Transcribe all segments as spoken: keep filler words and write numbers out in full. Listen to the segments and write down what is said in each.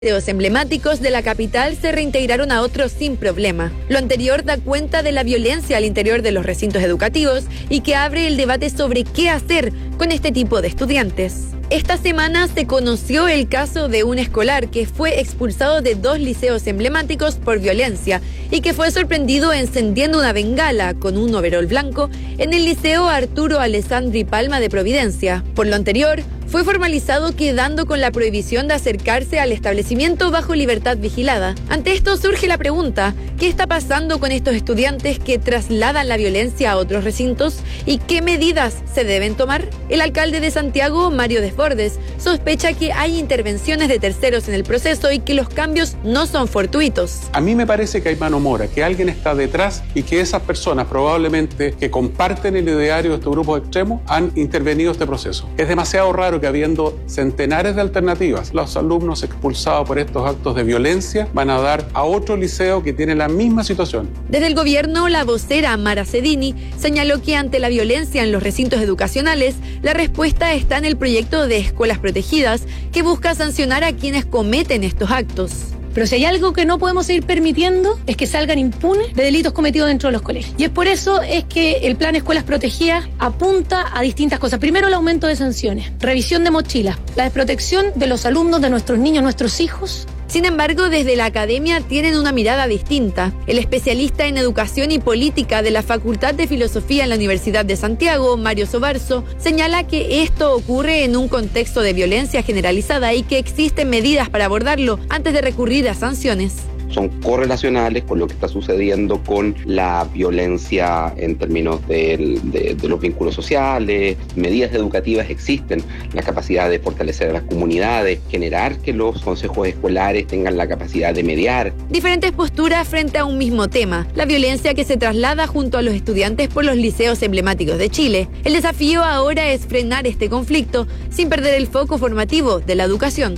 Liceos emblemáticos de la capital se reintegraron a otros sin problema. Lo anterior da cuenta de la violencia al interior de los recintos educativos y que abre el debate sobre qué hacer con este tipo de estudiantes. Esta semana se conoció el caso de un escolar que fue expulsado de dos liceos emblemáticos por violencia y que fue sorprendido encendiendo una bengala con un overol blanco en el Liceo Arturo Alessandri Palma de Providencia. Por lo anterior, fue formalizado quedando con la prohibición de acercarse al establecimiento bajo libertad vigilada. Ante esto surge la pregunta, ¿qué está pasando con estos estudiantes que trasladan la violencia a otros recintos y qué medidas se deben tomar? El alcalde de Santiago, Mario Desbordes, sospecha que hay intervenciones de terceros en el proceso y que los cambios no son fortuitos. A mí me parece que hay mano mora, que alguien está detrás y que esas personas probablemente que comparten el ideario de estos grupos extremos han intervenido este proceso. Es demasiado raro que habiendo centenares de alternativas, los alumnos expulsados por estos actos de violencia van a dar a otro liceo que tiene la misma situación. Desde el gobierno, la vocera Mara Cedini señaló que ante la violencia en los recintos educacionales, la respuesta está en el proyecto de escuelas protegidas que busca sancionar a quienes cometen estos actos. Pero si hay algo que no podemos seguir permitiendo es que salgan impunes de delitos cometidos dentro de los colegios. Y es por eso es que el plan Escuelas Protegidas apunta a distintas cosas. Primero, el aumento de sanciones, revisión de mochilas, la desprotección de los alumnos, de nuestros niños, nuestros hijos. Sin embargo, desde la academia tienen una mirada distinta. El especialista en educación y política de la Facultad de Filosofía en la Universidad de Santiago, Mario Sobarzo, señala que esto ocurre en un contexto de violencia generalizada y que existen medidas para abordarlo antes de recurrir a sanciones. Son correlacionales con lo que está sucediendo con la violencia en términos de, de, de los vínculos sociales. Medidas educativas existen, la capacidad de fortalecer a las comunidades, generar que los consejos escolares tengan la capacidad de mediar. Diferentes posturas frente a un mismo tema, la violencia que se traslada junto a los estudiantes por los liceos emblemáticos de Chile. El desafío ahora es frenar este conflicto sin perder el foco formativo de la educación.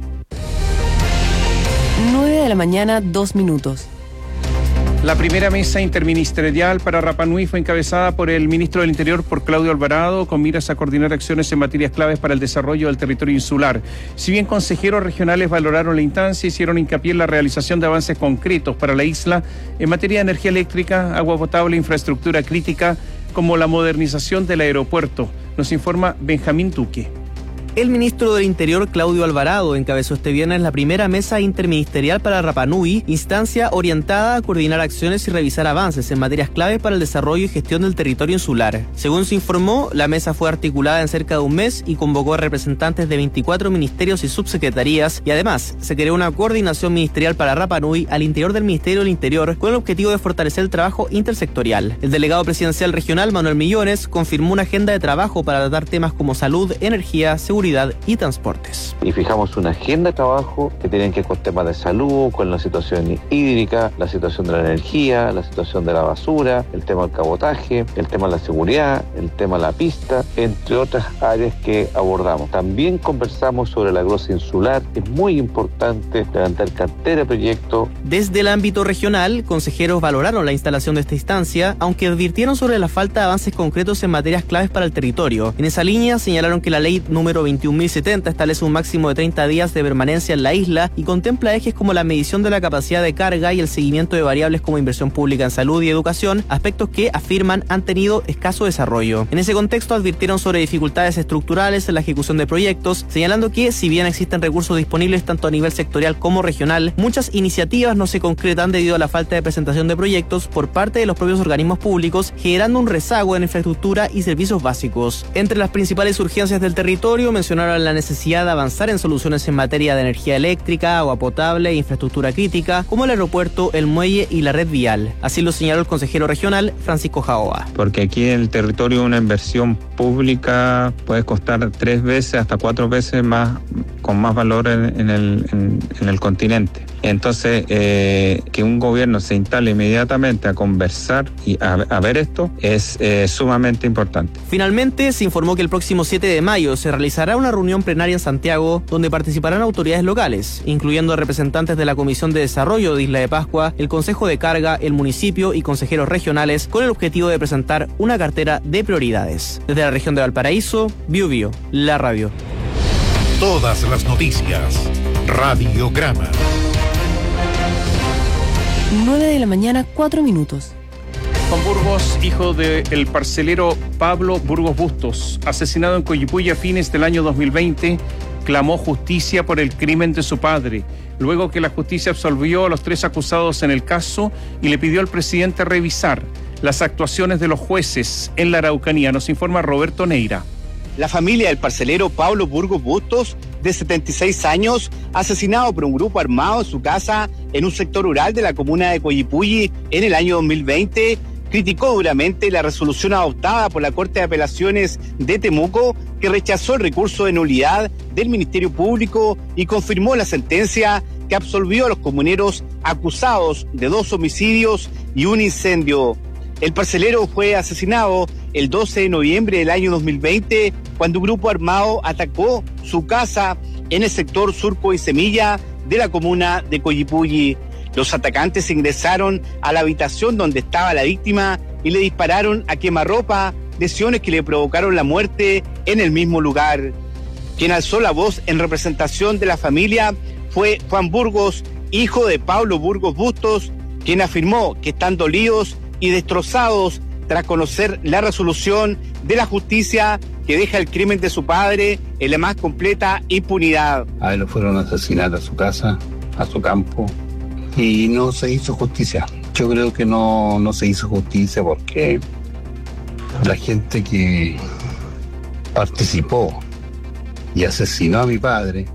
nueve de la mañana, dos minutos. La primera mesa interministerial para Rapa Nui fue encabezada por el ministro del Interior, por Claudio Alvarado, con miras a coordinar acciones en materias claves para el desarrollo del territorio insular. Si bien consejeros regionales valoraron la instancia, hicieron hincapié en la realización de avances concretos para la isla en materia de energía eléctrica, agua potable, infraestructura crítica, como la modernización del aeropuerto. Nos informa Benjamín Duque. El ministro del Interior, Claudio Alvarado, encabezó este viernes la primera mesa interministerial para Rapa Nui, instancia orientada a coordinar acciones y revisar avances en materias claves para el desarrollo y gestión del territorio insular. Según se informó, la mesa fue articulada en cerca de un mes y convocó a representantes de veinticuatro ministerios y subsecretarías, y además se creó una coordinación ministerial para Rapa Nui al interior del Ministerio del Interior con el objetivo de fortalecer el trabajo intersectorial. El delegado presidencial regional, Manuel Millones, confirmó una agenda de trabajo para tratar temas como salud, energía, seguridad y transportes. Y fijamos una agenda de trabajo que tiene que ver con temas de salud, con la situación hídrica, la situación de la energía, la situación de la basura, el tema del cabotaje, el tema de la seguridad, el tema de la pista, entre otras áreas que abordamos. También conversamos sobre la glosa insular. Es muy importante levantar cartera de proyectos. Desde el ámbito regional, consejeros valoraron la instalación de esta instancia, aunque advirtieron sobre la falta de avances concretos en materias claves para el territorio. En esa línea señalaron que la ley número veintiún mil setenta establece un máximo de treinta días de permanencia en la isla y contempla ejes como la medición de la capacidad de carga y el seguimiento de variables como inversión pública en salud y educación, aspectos que afirman han tenido escaso desarrollo. En ese contexto advirtieron sobre dificultades estructurales en la ejecución de proyectos, señalando que si bien existen recursos disponibles tanto a nivel sectorial como regional, muchas iniciativas no se concretan debido a la falta de presentación de proyectos por parte de los propios organismos públicos, generando un rezago en infraestructura y servicios básicos. Entre las principales urgencias del territorio mencionaron la necesidad de avanzar en soluciones en materia de energía eléctrica, agua potable e infraestructura crítica, como el aeropuerto, el muelle y la red vial. Así lo señaló el consejero regional, Francisco Jaoa. Porque aquí en el territorio una inversión pública puede costar tres veces hasta cuatro veces más, con más valor en, en, el, en, en el continente. Entonces, eh, que un gobierno se instale inmediatamente a conversar y a, a ver esto es eh, sumamente importante. Finalmente, se informó que el próximo siete de mayo se realizará una reunión plenaria en Santiago donde participarán autoridades locales, incluyendo representantes de la Comisión de Desarrollo de Isla de Pascua, el Consejo de Carga, el municipio y consejeros regionales, con el objetivo de presentar una cartera de prioridades. Desde la región de Valparaíso, Biobío, la radio. Todas las noticias. Radiograma. nueve de la mañana, cuatro minutos. Juan Burgos, hijo del parcelero Pablo Burgos Bustos, asesinado en Coyipulli a fines del año dos mil veinte, clamó justicia por el crimen de su padre, luego que la justicia absolvió a los tres acusados en el caso y le pidió al presidente revisar las actuaciones de los jueces en la Araucanía. Nos informa Roberto Neira. La familia del parcelero Pablo Burgos Bustos, de setenta y seis años, asesinado por un grupo armado en su casa en un sector rural de la comuna de Coyipulli en el año dos mil veinte, criticó duramente la resolución adoptada por la Corte de Apelaciones de Temuco, que rechazó el recurso de nulidad del Ministerio Público y confirmó la sentencia que absolvió a los comuneros acusados de dos homicidios y un incendio. El parcelero fue asesinado el doce de noviembre del año dos mil veinte, cuando un grupo armado atacó su casa en el sector Surco y Semilla de la comuna de Coyipulli. Los atacantes ingresaron a la habitación donde estaba la víctima y le dispararon a quemarropa, lesiones que le provocaron la muerte en el mismo lugar. Quien alzó la voz en representación de la familia fue Juan Burgos, hijo de Pablo Burgos Bustos, quien afirmó que están dolidos y destrozados tras conocer la resolución de la justicia que deja el crimen de su padre en la más completa impunidad. A él lo fueron a asesinar a su casa, a su campo, y no se hizo justicia. Yo creo que no, no se hizo justicia porque la gente que participó y asesinó a mi padre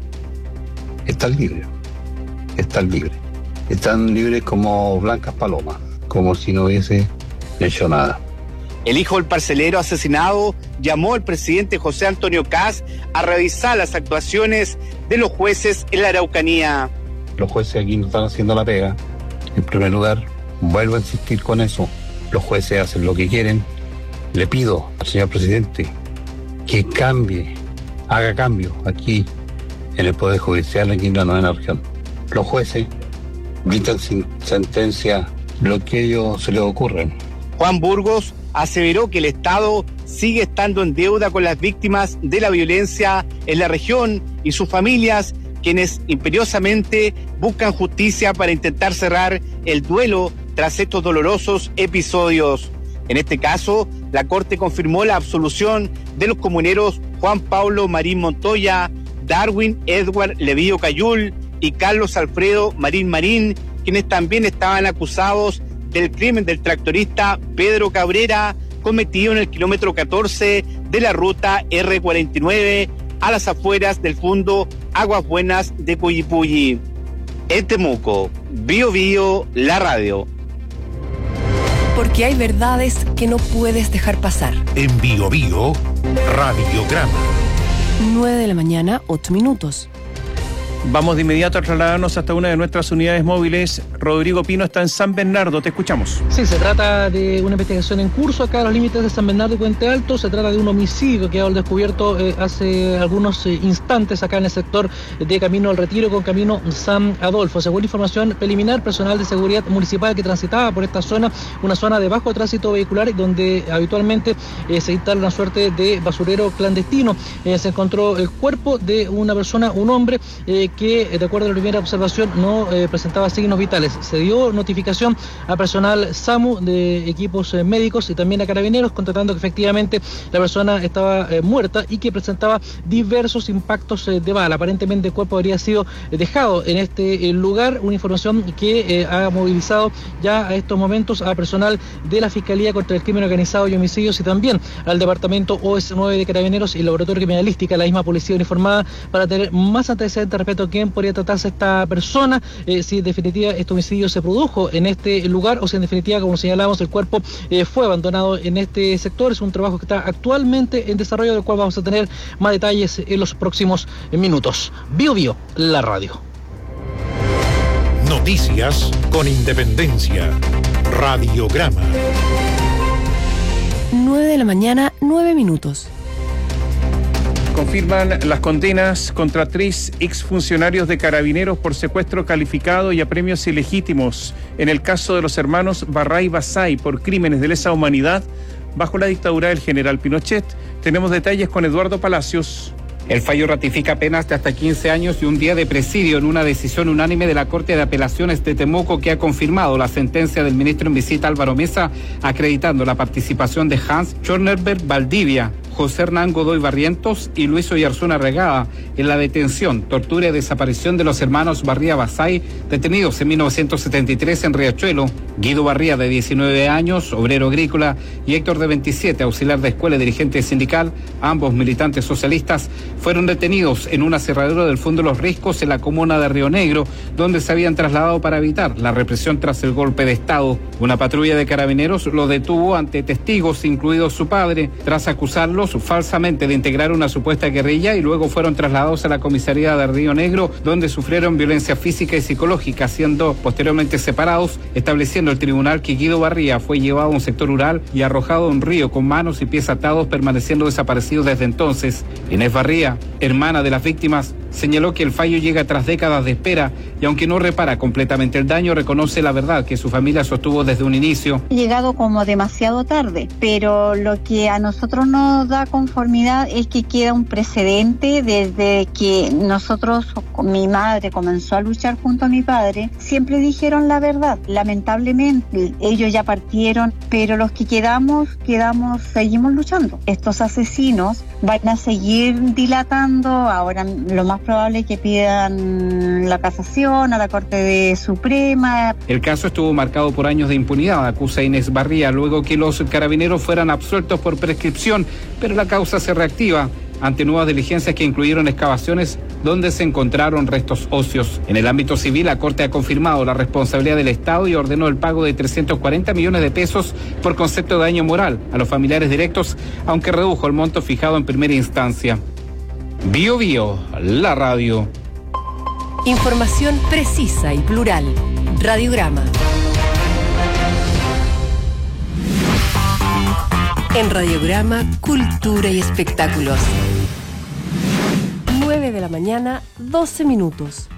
están libres, están libres, están libres como blancas palomas, como si no hubiese hecho nada. El hijo del parcelero asesinado llamó al presidente José Antonio Kast a revisar las actuaciones de los jueces en la Araucanía. Los jueces aquí no están haciendo la pega. En primer lugar, vuelvo a insistir con eso. Los jueces hacen lo que quieren. Le pido al señor presidente que cambie, haga cambio aquí en el Poder Judicial aquí en la novena región. Los jueces dictan sin sentencia lo que a ellos se les ocurre. Juan Burgos aseveró que el Estado sigue estando en deuda con las víctimas de la violencia en la región y sus familias, quienes imperiosamente buscan justicia para intentar cerrar el duelo tras estos dolorosos episodios. En este caso, la Corte confirmó la absolución de los comuneros Juan Pablo Marín Montoya, Darwin Edward Levío Cayul y Carlos Alfredo Marín Marín, quienes también estaban acusados del crimen del tractorista Pedro Cabrera, cometido en el kilómetro catorce de la ruta erre cuarenta y nueve a las afueras del Fundo Aguas Buenas de Coyipulli. En Temuco, Bio Bio, la radio. Porque hay verdades que no puedes dejar pasar. En Bio Bio, Radiograma. nueve de la mañana, ocho minutos. Vamos de inmediato a trasladarnos hasta una de nuestras unidades móviles. Rodrigo Pino está en San Bernardo, te escuchamos. Sí, se trata de una investigación en curso acá a los límites de San Bernardo y Puente Alto. Se trata de un homicidio que ha descubierto eh, hace algunos eh, instantes acá en el sector de Camino al Retiro con Camino San Adolfo. Según información preliminar, personal de seguridad municipal que transitaba por esta zona, una zona de bajo tránsito vehicular donde habitualmente eh, se instala una suerte de basurero clandestino. Eh, se encontró el cuerpo de una persona, un hombre, eh, que de acuerdo a la primera observación no eh, presentaba signos vitales. Se dio notificación a personal SAMU de equipos eh, médicos y también a carabineros, constatando que efectivamente la persona estaba eh, muerta y que presentaba diversos impactos eh, de bala. Aparentemente el cuerpo habría sido eh, dejado en este eh, lugar, una información que eh, ha movilizado ya a estos momentos a personal de la Fiscalía contra el Crimen Organizado y Homicidios y también al Departamento O S nueve de Carabineros y el Laboratorio Criminalística, la misma policía uniformada, para tener más antecedentes respecto a quién podría tratarse esta persona, eh, si en definitiva este homicidio se produjo en este lugar o si en definitiva, como señalamos, el cuerpo eh, fue abandonado en este sector. Es un trabajo que está actualmente en desarrollo, del cual vamos a tener más detalles en los próximos minutos. Bio Bio, la radio. Noticias con independencia. Radiograma. nueve de la mañana, nueve minutos. Confirman las condenas contra tres exfuncionarios de Carabineros por secuestro calificado y apremios ilegítimos en el caso de los hermanos Barray Basay por crímenes de lesa humanidad bajo la dictadura del general Pinochet. Tenemos detalles con Eduardo Palacios. El fallo ratifica penas de hasta quince años y un día de presidio en una decisión unánime de la Corte de Apelaciones de Temuco, que ha confirmado la sentencia del ministro en visita Álvaro Mesa, acreditando la participación de Hans Schornerberg Valdivia, José Hernán Godoy Barrientos y Luis Oyarzún Arregada en la detención, tortura y desaparición de los hermanos Barría Basay, detenidos en mil novecientos setenta y tres en Riachuelo. Guido Barría, de diecinueve años, obrero agrícola, y Héctor, de veintisiete, auxiliar de escuela y dirigente sindical, ambos militantes socialistas, fueron detenidos en un aserradero del Fondo de los Riscos en la comuna de Río Negro, donde se habían trasladado para evitar la represión tras el golpe de Estado. Una patrulla de carabineros lo detuvo ante testigos, incluido su padre, tras acusarlos falsamente de integrar una supuesta guerrilla, y luego fueron trasladados a la comisaría de Río Negro, donde sufrieron violencia física y psicológica, siendo posteriormente separados, estableciendo el tribunal que Guido Barría fue llevado a un sector rural y arrojado a un río con manos y pies atados, permaneciendo desaparecido desde entonces. Inés Barría, hermana de las víctimas, señaló que el fallo llega tras décadas de espera y, aunque no repara completamente el daño, reconoce la verdad que su familia sostuvo desde un inicio. Ha llegado como demasiado tarde, pero lo que a nosotros nos da conformidad es que queda un precedente desde que nosotros, mi madre comenzó a luchar junto a mi padre, siempre dijeron la verdad. Lamentablemente ellos ya partieron, pero los que quedamos, quedamos, seguimos luchando. Estos asesinos van a seguir dilatando. Ahora lo más probable es que pidan la casación a la Corte de Suprema. El caso estuvo marcado por años de impunidad, acusa Inés Barría, luego que los carabineros fueran absueltos por prescripción, pero la causa se reactiva ante nuevas diligencias que incluyeron excavaciones donde se encontraron restos óseos. En el ámbito civil, la Corte ha confirmado la responsabilidad del Estado y ordenó el pago de trescientos cuarenta millones de pesos por concepto de daño moral a los familiares directos, aunque redujo el monto fijado en primera instancia. Bio Bio, la radio. Información precisa y plural. Radiograma. En Radiograma, cultura y espectáculos. nueve de la mañana, doce minutos.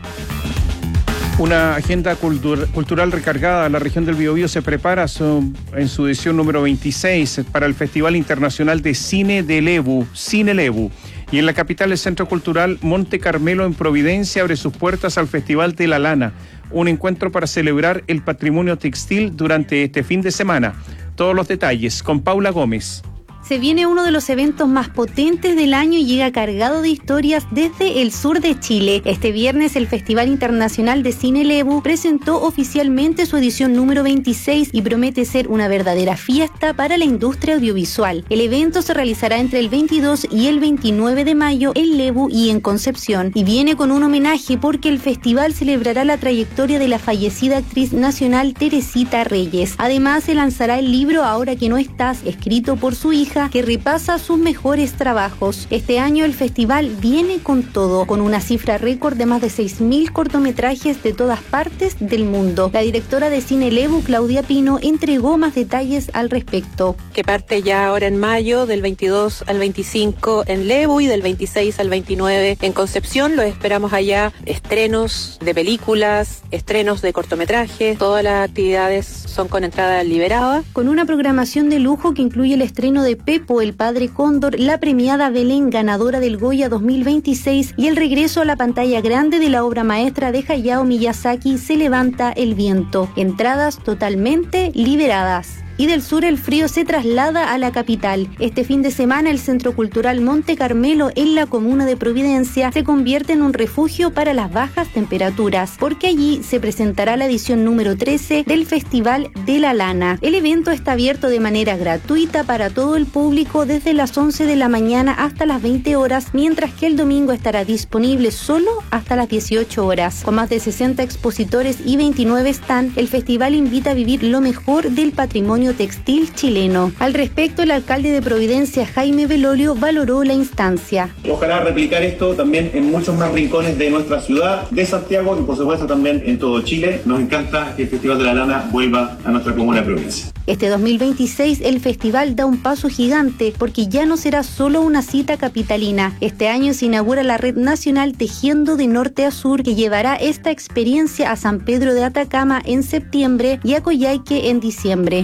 Una agenda cultur- cultural recargada. La región del Biobío se prepara su, en su edición número veintiséis para el Festival Internacional de Cine de Lebu, Cine Lebu. Y en la capital, el Centro Cultural Monte Carmelo en Providencia abre sus puertas al Festival de la Lana, un encuentro para celebrar el patrimonio textil durante este fin de semana. Todos los detalles con Paula Gómez. Se viene uno de los eventos más potentes del año y llega cargado de historias desde el sur de Chile. Este viernes el Festival Internacional de Cine Lebu presentó oficialmente su edición número veintiséis y promete ser una verdadera fiesta para la industria audiovisual. El evento se realizará entre el veintidós y el veintinueve de mayo en Lebu y en Concepción, y viene con un homenaje porque el festival celebrará la trayectoria de la fallecida actriz nacional Teresita Reyes. Además, se lanzará el libro Ahora que no estás, escrito por su hija, que repasa sus mejores trabajos. Este año el festival viene con todo, con una cifra récord de más de seis mil cortometrajes de todas partes del mundo. La directora de Cine Lebu, Claudia Pino, entregó más detalles al respecto. Que parte ya ahora en mayo, del veintidós al veinticinco en Lebu y del veintiséis al veintinueve en Concepción. Los esperamos allá. Estrenos de películas, estrenos de cortometrajes, todas las actividades son con entrada liberada. Con una programación de lujo que incluye el estreno de Pepo, el padre cóndor, la premiada Belén, ganadora del Goya dos mil veintiséis, y el regreso a la pantalla grande de la obra maestra de Hayao Miyazaki, Se levanta el viento. Entradas totalmente liberadas. Y del sur el frío se traslada a la capital. Este fin de semana el Centro Cultural Monte Carmelo en la comuna de Providencia se convierte en un refugio para las bajas temperaturas, porque allí se presentará la edición número trece del Festival de la Lana. El evento está abierto de manera gratuita para todo el público desde las once de la mañana hasta las veinte horas, mientras que el domingo estará disponible solo hasta las dieciocho horas. Con más de sesenta expositores y veintinueve stands, el festival invita a vivir lo mejor del patrimonio textil chileno. Al respecto, el alcalde de Providencia, Jaime Belolio, valoró la instancia. Ojalá replicar esto también en muchos más rincones de nuestra ciudad, de Santiago y por supuesto también en todo Chile. Nos encanta que el Festival de la Lana vuelva a nuestra comuna de Providencia. Este dos mil veintiséis el festival da un paso gigante porque ya no será solo una cita capitalina. Este año se inaugura la red nacional Tejiendo de Norte a Sur, que llevará esta experiencia a San Pedro de Atacama en septiembre y a Coyhaique en diciembre.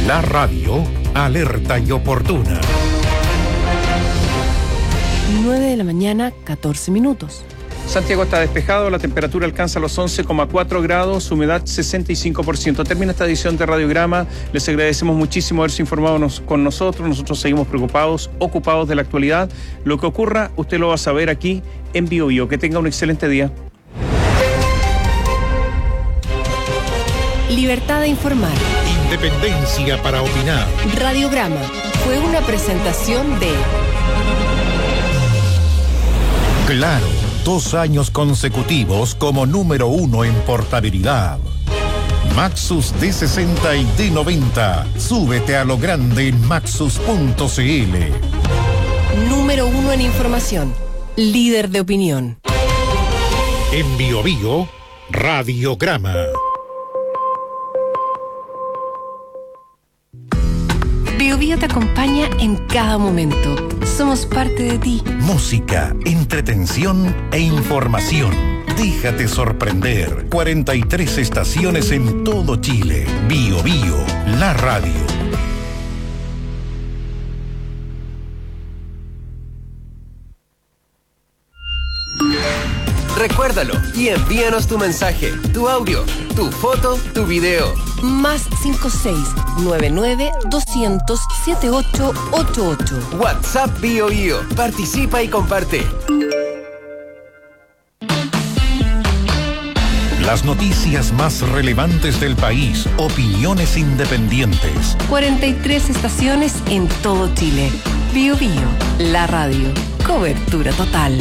La radio alerta y oportuna. nueve de la mañana, catorce minutos. Santiago está despejado, la temperatura alcanza los once coma cuatro grados, humedad sesenta y cinco por ciento. Termina esta edición de Radiograma. Les agradecemos muchísimo haberse informado nos, con nosotros. Nosotros seguimos preocupados, ocupados de la actualidad. Lo que ocurra, usted lo va a saber aquí en Bio Bio. Que tenga un excelente día. Libertad de informar. Independencia para opinar. Radiograma fue una presentación de Claro, dos años consecutivos como número uno en portabilidad. Maxus D sesenta y D noventa. Súbete a lo grande en maxus punto c l. número uno en información, líder de opinión. En Bio Bio, Radiograma. Bio Bio te acompaña en cada momento. Somos parte de ti. Música, entretención e información. Déjate sorprender. cuarenta y tres estaciones en todo Chile. Bio Bio, la radio. Recuérdalo y envíanos tu mensaje, tu audio, tu foto, tu video. Más cinco seis nueve nueve dos cero cero siete ocho ocho ocho. WhatsApp Bio Bio. Participa y comparte. Las noticias más relevantes del país, opiniones independientes. cuarenta y tres estaciones en todo Chile. Bio Bio, la radio. Cobertura total.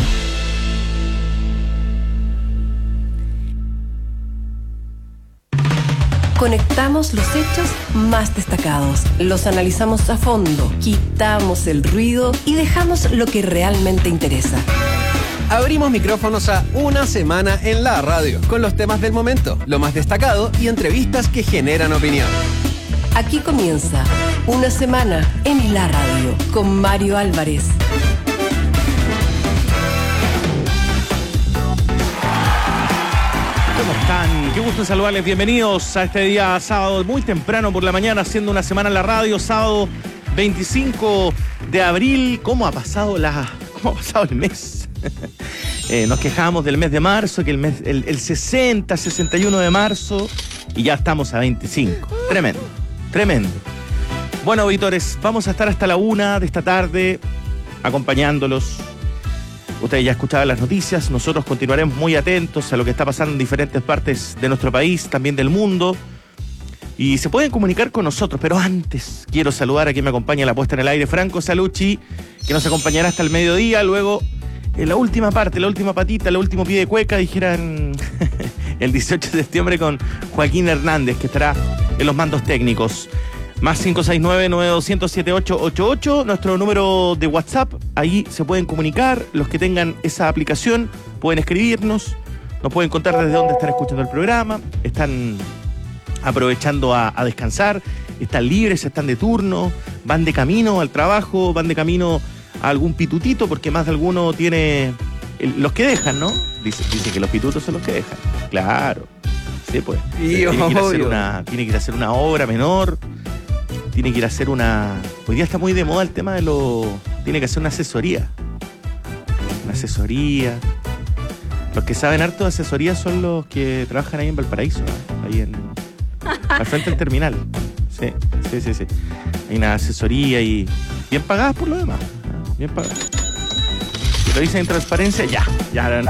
Conectamos los hechos más destacados, los analizamos a fondo, quitamos el ruido y dejamos lo que realmente interesa. Abrimos micrófonos a Una Semana en la Radio, con los temas del momento, lo más destacado y entrevistas que generan opinión. Aquí comienza Una Semana en la Radio, con Mario Álvarez. ¿Cómo están? Qué gusto saludarles. Bienvenidos a este día sábado, muy temprano por la mañana, haciendo Una Semana en la Radio, sábado veinticinco de abril. ¿Cómo ha pasado la, cómo ha pasado el mes? eh, nos quejábamos del mes de marzo, que el mes, el, el sesenta, sesenta y uno de marzo, y ya estamos a veinticinco. Tremendo, tremendo. Bueno, auditores, vamos a estar hasta la una de esta tarde acompañándolos. Ustedes ya escuchaban las noticias, nosotros continuaremos muy atentos a lo que está pasando en diferentes partes de nuestro país, también del mundo. Y se pueden comunicar con nosotros, pero antes quiero saludar a quien me acompaña en la puesta en el aire, Franco Salucci, que nos acompañará hasta el mediodía. Luego, en la última parte, la última patita, el último pie de cueca, dijeran el dieciocho de septiembre con Joaquín Hernández, que estará en los mandos técnicos. Más cinco seis nueve nueve dos cero cero siete ocho ocho ocho, nuestro número de WhatsApp. Ahí se pueden comunicar. Los que tengan esa aplicación pueden escribirnos. Nos pueden contar desde dónde están escuchando el programa. Están aprovechando a, a descansar. Están libres, están de turno. Van de camino al trabajo. Van de camino a algún pitutito, porque más de alguno tiene el, los que dejan, ¿no? Dice, dice que los pitutos son los que dejan. Claro. Sí, pues. Y tiene, que ir a hacer obvio. una, tiene que ir a hacer una obra menor. Tiene que ir a hacer una... Hoy día está muy de moda el tema de lo... Tiene que hacer una asesoría. Una asesoría. Los que saben harto de asesoría son los que trabajan ahí en Valparaíso, ¿eh? Ahí en... al frente del terminal. Sí, sí, sí, sí. Hay una asesoría y... bien pagadas por lo demás. ¿eh? Bien pagadas. Si lo dicen en transparencia, ya. Ya.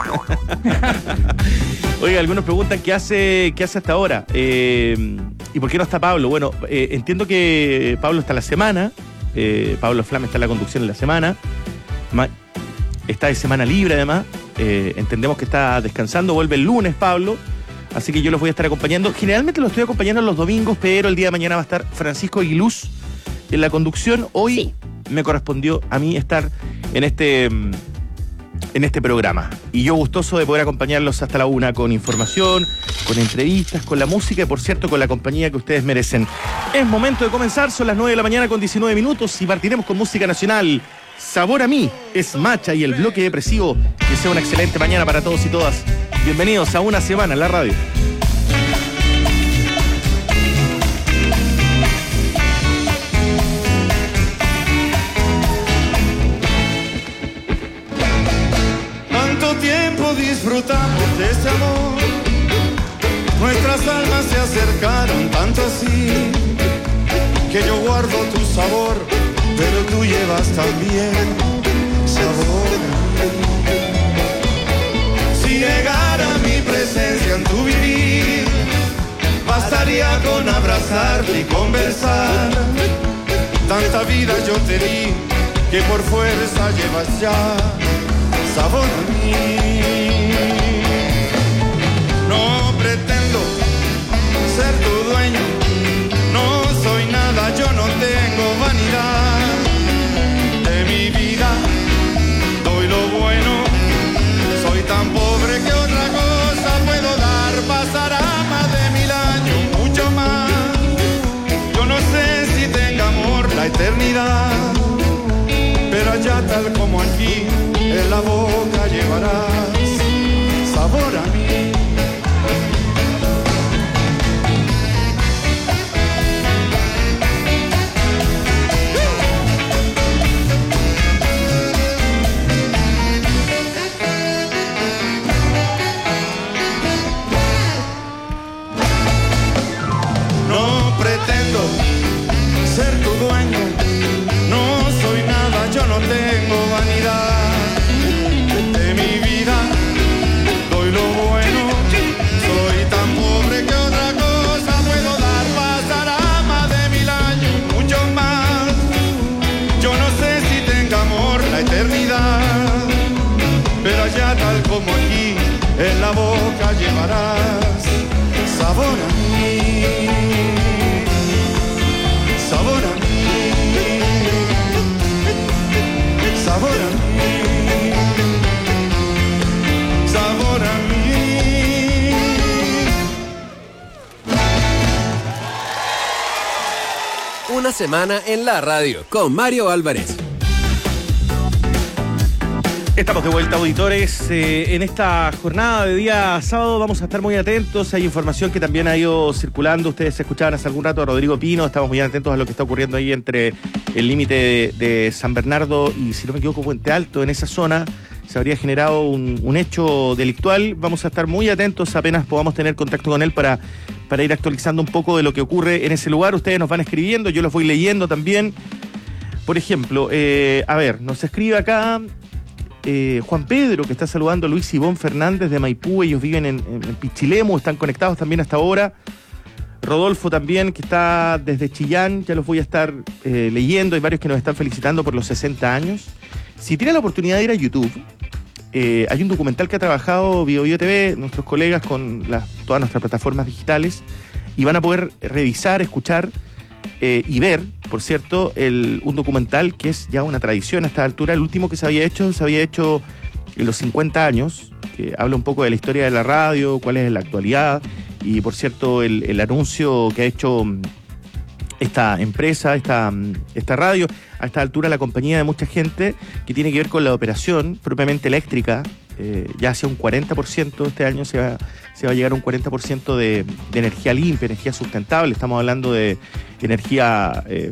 Oiga, algunos preguntan qué hace, qué hace hasta ahora. Eh, ¿Y por qué no está Pablo? Bueno, eh, entiendo que Pablo está la semana. Eh, Pablo Flame está en la conducción en la semana. Ma- está de semana libre, además. Eh, entendemos que está descansando. Vuelve el lunes, Pablo. Así que yo los voy a estar acompañando. Generalmente los estoy acompañando los domingos, pero el día de mañana va a estar Francisco Aguiluz en la conducción. Hoy sí me correspondió a mí estar en este... en este programa. Y yo gustoso de poder acompañarlos hasta la una con información, con entrevistas, con la música y, por cierto, con la compañía que ustedes merecen. Es momento de comenzar, son las nueve de la mañana con diecinueve minutos y partiremos con música nacional. Sabor a mí es Macha y el bloque depresivo. Que sea una excelente mañana para todos y todas. Bienvenidos a Una Semana en la radio. disfrutamos de ese amor. Nuestras almas se acercaron tanto así que yo guardo tu sabor, pero tú llevas también sabor. Si llegara mi presencia en tu vivir, bastaría con abrazarte y conversar. Tanta vida yo te di que por fuerza llevas ya sabor a mí. No pretendo ser tu dueño, no soy nada, yo no tengo vanidad. De mi vida doy lo bueno, soy tan pobre que otra cosa puedo dar. Pasará más de mil años, mucho más, yo no sé si tenga amor la eternidad, pero allá tal como aquí, en la boca llevarás sabor a mí. No pretendo ser tu dueño, no soy nada, yo no tengo vanidad. De mi vida doy lo bueno, soy tan pobre que otra cosa puedo dar. Pasará más de mil años, mucho más, yo no sé si tenga amor la eternidad, pero allá tal como aquí, en la boca llevarás sabor a mí, sabor a mí, sabor a mí, sabor a mí. Una semana en la radio con Mario Álvarez. Estamos de vuelta, auditores. Eh, en esta jornada de día sábado vamos a estar muy atentos. Hay información que también ha ido circulando. Ustedes escuchaban hace algún rato a Rodrigo Pino. Estamos muy atentos a lo que está ocurriendo ahí entre el límite de, de San Bernardo y, si no me equivoco, Puente Alto. En esa zona se habría generado un, un hecho delictual. Vamos a estar muy atentos apenas podamos tener contacto con él para, para ir actualizando un poco de lo que ocurre en ese lugar. Ustedes nos van escribiendo, yo los voy leyendo también. Por ejemplo, eh, a ver, nos escribe acá... Eh, Juan Pedro, que está saludando a Luis Ivón Fernández de Maipú. Ellos viven en, en, en Pichilemu, están conectados también hasta ahora. Rodolfo también, que está desde Chillán, ya los voy a estar eh, leyendo. Hay varios que nos están felicitando por los sesenta años. Si tienen la oportunidad de ir a YouTube, eh, hay un documental que ha trabajado Bio Bio T V, nuestros colegas con las, todas nuestras plataformas digitales, y van a poder revisar, escuchar eh, y ver, por cierto, el, un documental que es ya una tradición a esta altura. El último que se había hecho, se había hecho en los cincuenta años, que habla un poco de la historia de la radio, cuál es la actualidad, y por cierto, el, el anuncio que ha hecho esta empresa, esta, esta radio, a esta altura la compañía de mucha gente, que tiene que ver con la operación propiamente eléctrica, eh, ya hacia un cuarenta por ciento, este año se va, se va a llegar a un cuarenta por ciento de, de energía limpia, energía sustentable. Estamos hablando de energía eh,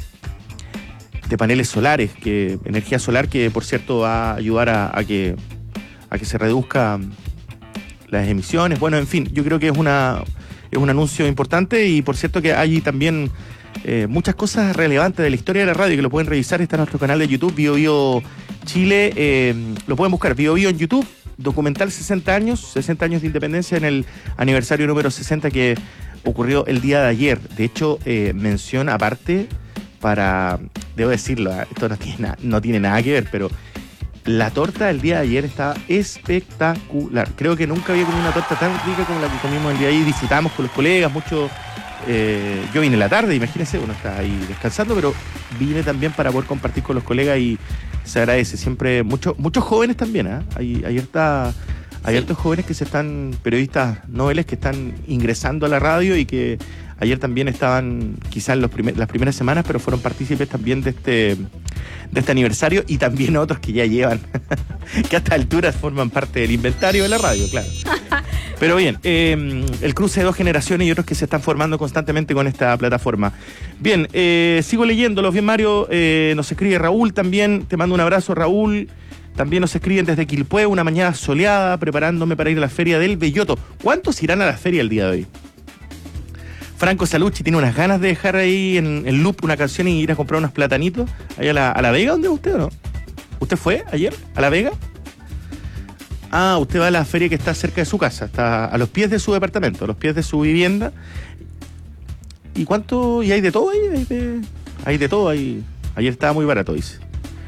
de paneles solares, que energía solar que por cierto va a ayudar a, a que a que se reduzca las emisiones. Bueno, en fin, yo creo que es una es un anuncio importante, y por cierto que hay también eh, muchas cosas relevantes de la historia de la radio que lo pueden revisar. Está en nuestro canal de YouTube, Bio Bio Chile, eh, lo pueden buscar, Bio Bio en YouTube, documental sesenta años, sesenta años de independencia, en el aniversario número sesenta que ocurrió el día de ayer. De hecho, eh, mención aparte para, debo decirlo, esto no tiene, na, no tiene nada que ver, pero la torta del día de ayer estaba espectacular. Creo que nunca había comido una torta tan rica como la que comimos el día de ayer. Disfrutamos con los colegas, mucho. Eh, yo vine en la tarde, imagínense, uno está ahí descansando, pero vine también para poder compartir con los colegas y se agradece. Siempre muchos muchos jóvenes también, ¿eh? Hay, ayer está, hay hartos jóvenes que se están, periodistas noveles que están ingresando a la radio y que ayer también estaban quizás los primer, las primeras semanas, pero fueron partícipes también de este, de este aniversario, y también otros que ya llevan, que a esta altura forman parte del inventario de la radio, claro. Pero bien, eh, el cruce de dos generaciones y otros que se están formando constantemente con esta plataforma. Bien, eh, sigo leyéndolos. Bien, Mario, eh, nos escribe Raúl también. Te mando un abrazo, Raúl. También nos escriben desde Quilpué, una mañana soleada, preparándome para ir a la feria del Belloto. ¿Cuántos irán a la feria el día de hoy? Franco Salucci tiene unas ganas de dejar ahí en, en loop una canción y ir a comprar unos platanitos. Ahí a la, a la Vega, ¿dónde va usted o no? ¿Usted fue ayer a La Vega? Ah, usted va a la feria que está cerca de su casa, está a los pies de su departamento, a los pies de su vivienda. ¿Y cuánto? ¿Y hay de todo ahí? Hay de, hay de todo ahí. Ayer estaba muy barato, dice.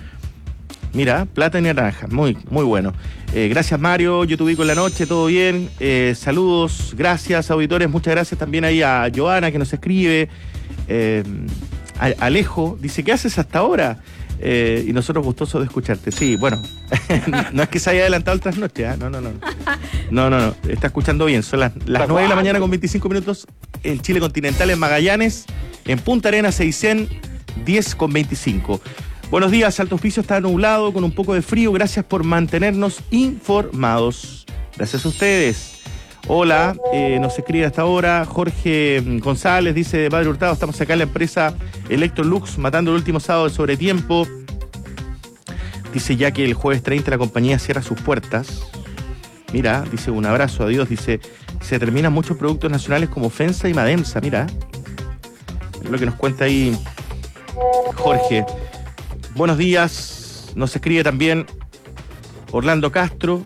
Mira, plata y naranja, muy, muy bueno. Eh, gracias, Mario, yo te ubico en la noche, todo bien. Eh, saludos, gracias, auditores, muchas gracias también ahí a Joana que nos escribe. Eh, a Alejo dice, ¿qué haces hasta ahora? Eh, y nosotros gustosos de escucharte. Sí, bueno, no es que se haya adelantado el trasnoche, ¿eh? no, no, no. No, no, no, está escuchando bien. Son las, las nueve de la mañana con veinticinco minutos en Chile continental, en Magallanes, en Punta Arenas seiscientos diez con veinticinco. Buenos días, Alto Hospicio está nublado con un poco de frío. Gracias por mantenernos informados. Gracias a ustedes. Hola, eh, nos escribe hasta ahora Jorge González, dice de Padre Hurtado, estamos acá en la empresa Electrolux, matando el último sábado de sobretiempo. Dice ya que el jueves treinta la compañía cierra sus puertas. Mira, dice un abrazo, adiós, dice, se terminan muchos productos nacionales como FEMSA y Mademsa, mira. Es lo que nos cuenta ahí Jorge. Buenos días, nos escribe también Orlando Castro.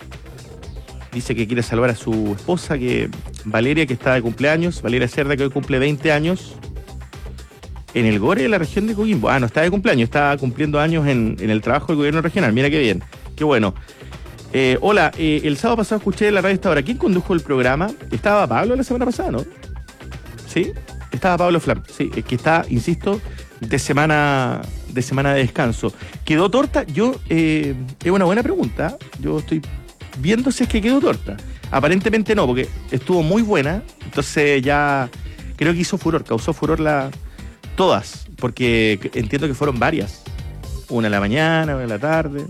Dice que quiere salvar a su esposa, que Valeria, que está de cumpleaños. Valeria Cerda, que hoy cumple veinte años. En el Gore de la región de Coquimbo. Ah, no está de cumpleaños, está cumpliendo años en, en el trabajo del gobierno regional. Mira qué bien, qué bueno. Eh, hola, eh, el sábado pasado escuché la radio esta hora. ¿Quién condujo el programa? Estaba Pablo la semana pasada, ¿no? ¿Sí? Estaba Pablo Flam. Sí, es que está, insisto, de semana de semana de descanso. ¿Quedó torta? Yo, eh, es una buena pregunta. Yo estoy viendo si es que quedó torta. Aparentemente no, porque estuvo muy buena. Entonces ya creo que hizo furor, causó furor la todas, porque entiendo que fueron varias. Una en la mañana, una en la tarde.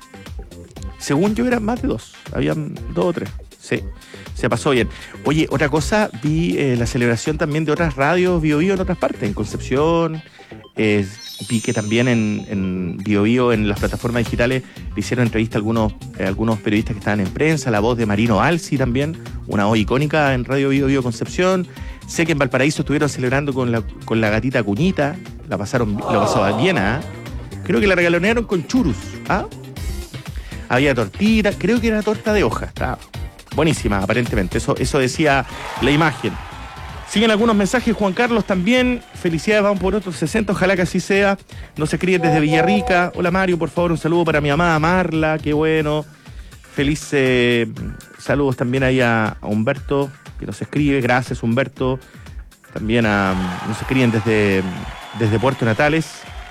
Según yo eran más de dos. Habían dos o tres. Sí, se pasó bien. Oye, otra cosa, vi eh, la celebración también de otras radios Bio Bio en otras partes, en Concepción. Eh, vi que también en, en Bio Bio, en las plataformas digitales, le hicieron entrevista a algunos, eh, algunos periodistas que estaban en prensa, la voz de Marino Alci también, una voz icónica en Radio Bio Bio Concepción. Sé que en Valparaíso estuvieron celebrando con la, con la gatita Cuñita, la pasaron, lo pasaban bien, ¿ah? ¿eh? Creo que la regalonearon con churros, ¿ah? Había tortita, creo que era torta de hoja, estaba buenísima, aparentemente, eso, eso decía la imagen. Siguen algunos mensajes, Juan Carlos también, felicidades, vamos por otros sesenta, ojalá que así sea. Nos escriben desde Villarrica. Hola Mario, por favor, un saludo para mi amada Marla, qué bueno. Feliz eh, saludos también ahí a, a Humberto, que nos escribe, gracias Humberto. También a, nos escriben desde, desde Puerto Natales.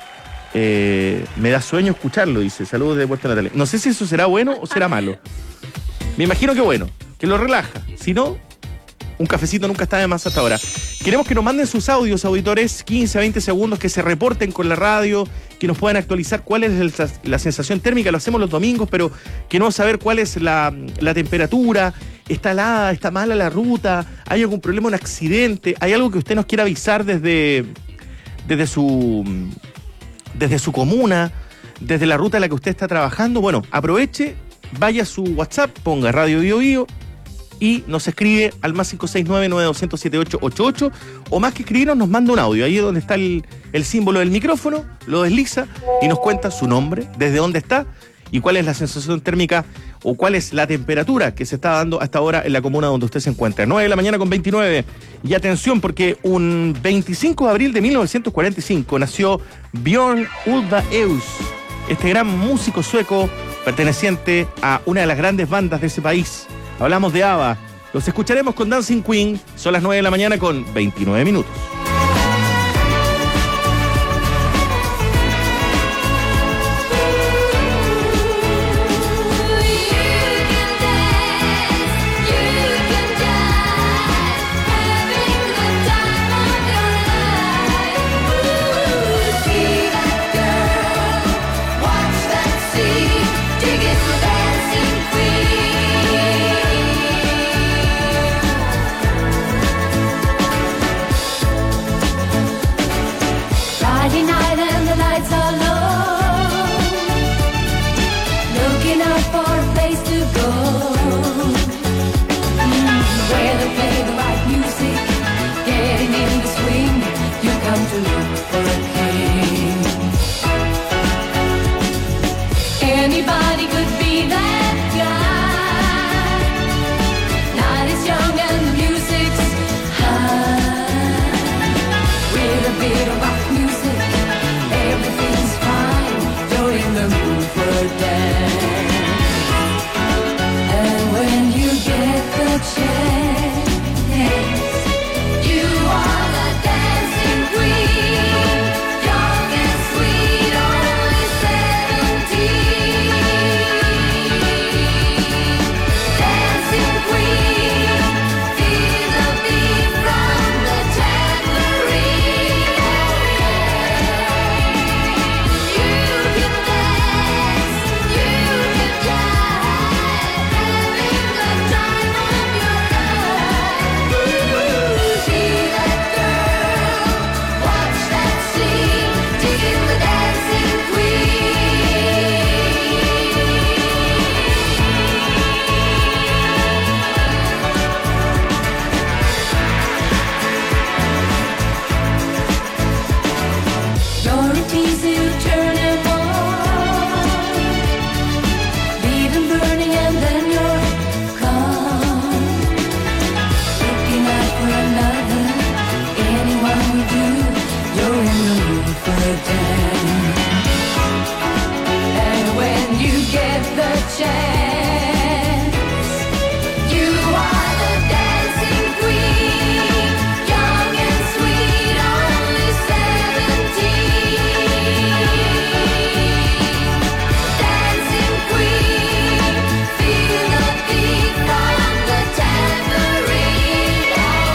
Eh, me da sueño escucharlo, dice, saludos de Puerto Natales. No sé si eso será bueno o será malo. Me imagino que bueno, que lo relaja. Si no, un cafecito nunca está de más hasta ahora. Queremos que nos manden sus audios, auditores, quince a veinte segundos, que se reporten con la radio, que nos puedan actualizar cuál es el, la sensación térmica. Lo hacemos los domingos, pero queremos saber cuál es la, la temperatura. ¿Está helada? ¿Está mala la ruta? ¿Hay algún problema, un accidente? ¿Hay algo que usted nos quiera avisar desde, desde su... desde su comuna, desde la ruta en la que usted está trabajando? Bueno, aproveche, vaya a su WhatsApp, ponga Radio Bio Bio y nos escribe al más cinco seis nueve, nueve dos cero, siete ocho ocho ocho, o más que escribirnos nos manda un audio, ahí es donde está el, el símbolo del micrófono, lo desliza y nos cuenta su nombre, desde dónde está y cuál es la sensación térmica o cuál es la temperatura que se está dando hasta ahora en la comuna donde usted se encuentra. nueve de la mañana con veintinueve. Y atención, porque un veinticinco de abril de mil novecientos cuarenta y cinco nació Björn Ulvaeus, este gran músico sueco perteneciente a una de las grandes bandas de ese país. Hablamos de ABBA. Los escucharemos con Dancing Queen. Son las nueve de la mañana con veintinueve minutos. for a place to go. Mm, where they play the right music, getting in the swing, you come to look for a king. Anybody could be that guy, night is young and the music's high. With a bit of rock music, everything's fine. You're in the mood for a dance. And when you get the chance, you are the dancing queen, young and sweet, only seventeen. Dancing queen, feel the beat from the tambourine. You can dance, you can jive, having the time of your life. Ooh, see that girl, watch that scene, digging the dancing queen. You're a teasy turning on, leaving burning and then you're gone. Looking out for another, anyone will do. You're in the mood for a dance. And when you get the chance, you are the dancing queen, young and sweet, only seventeen. Dancing queen, feel the beat from the tambourine.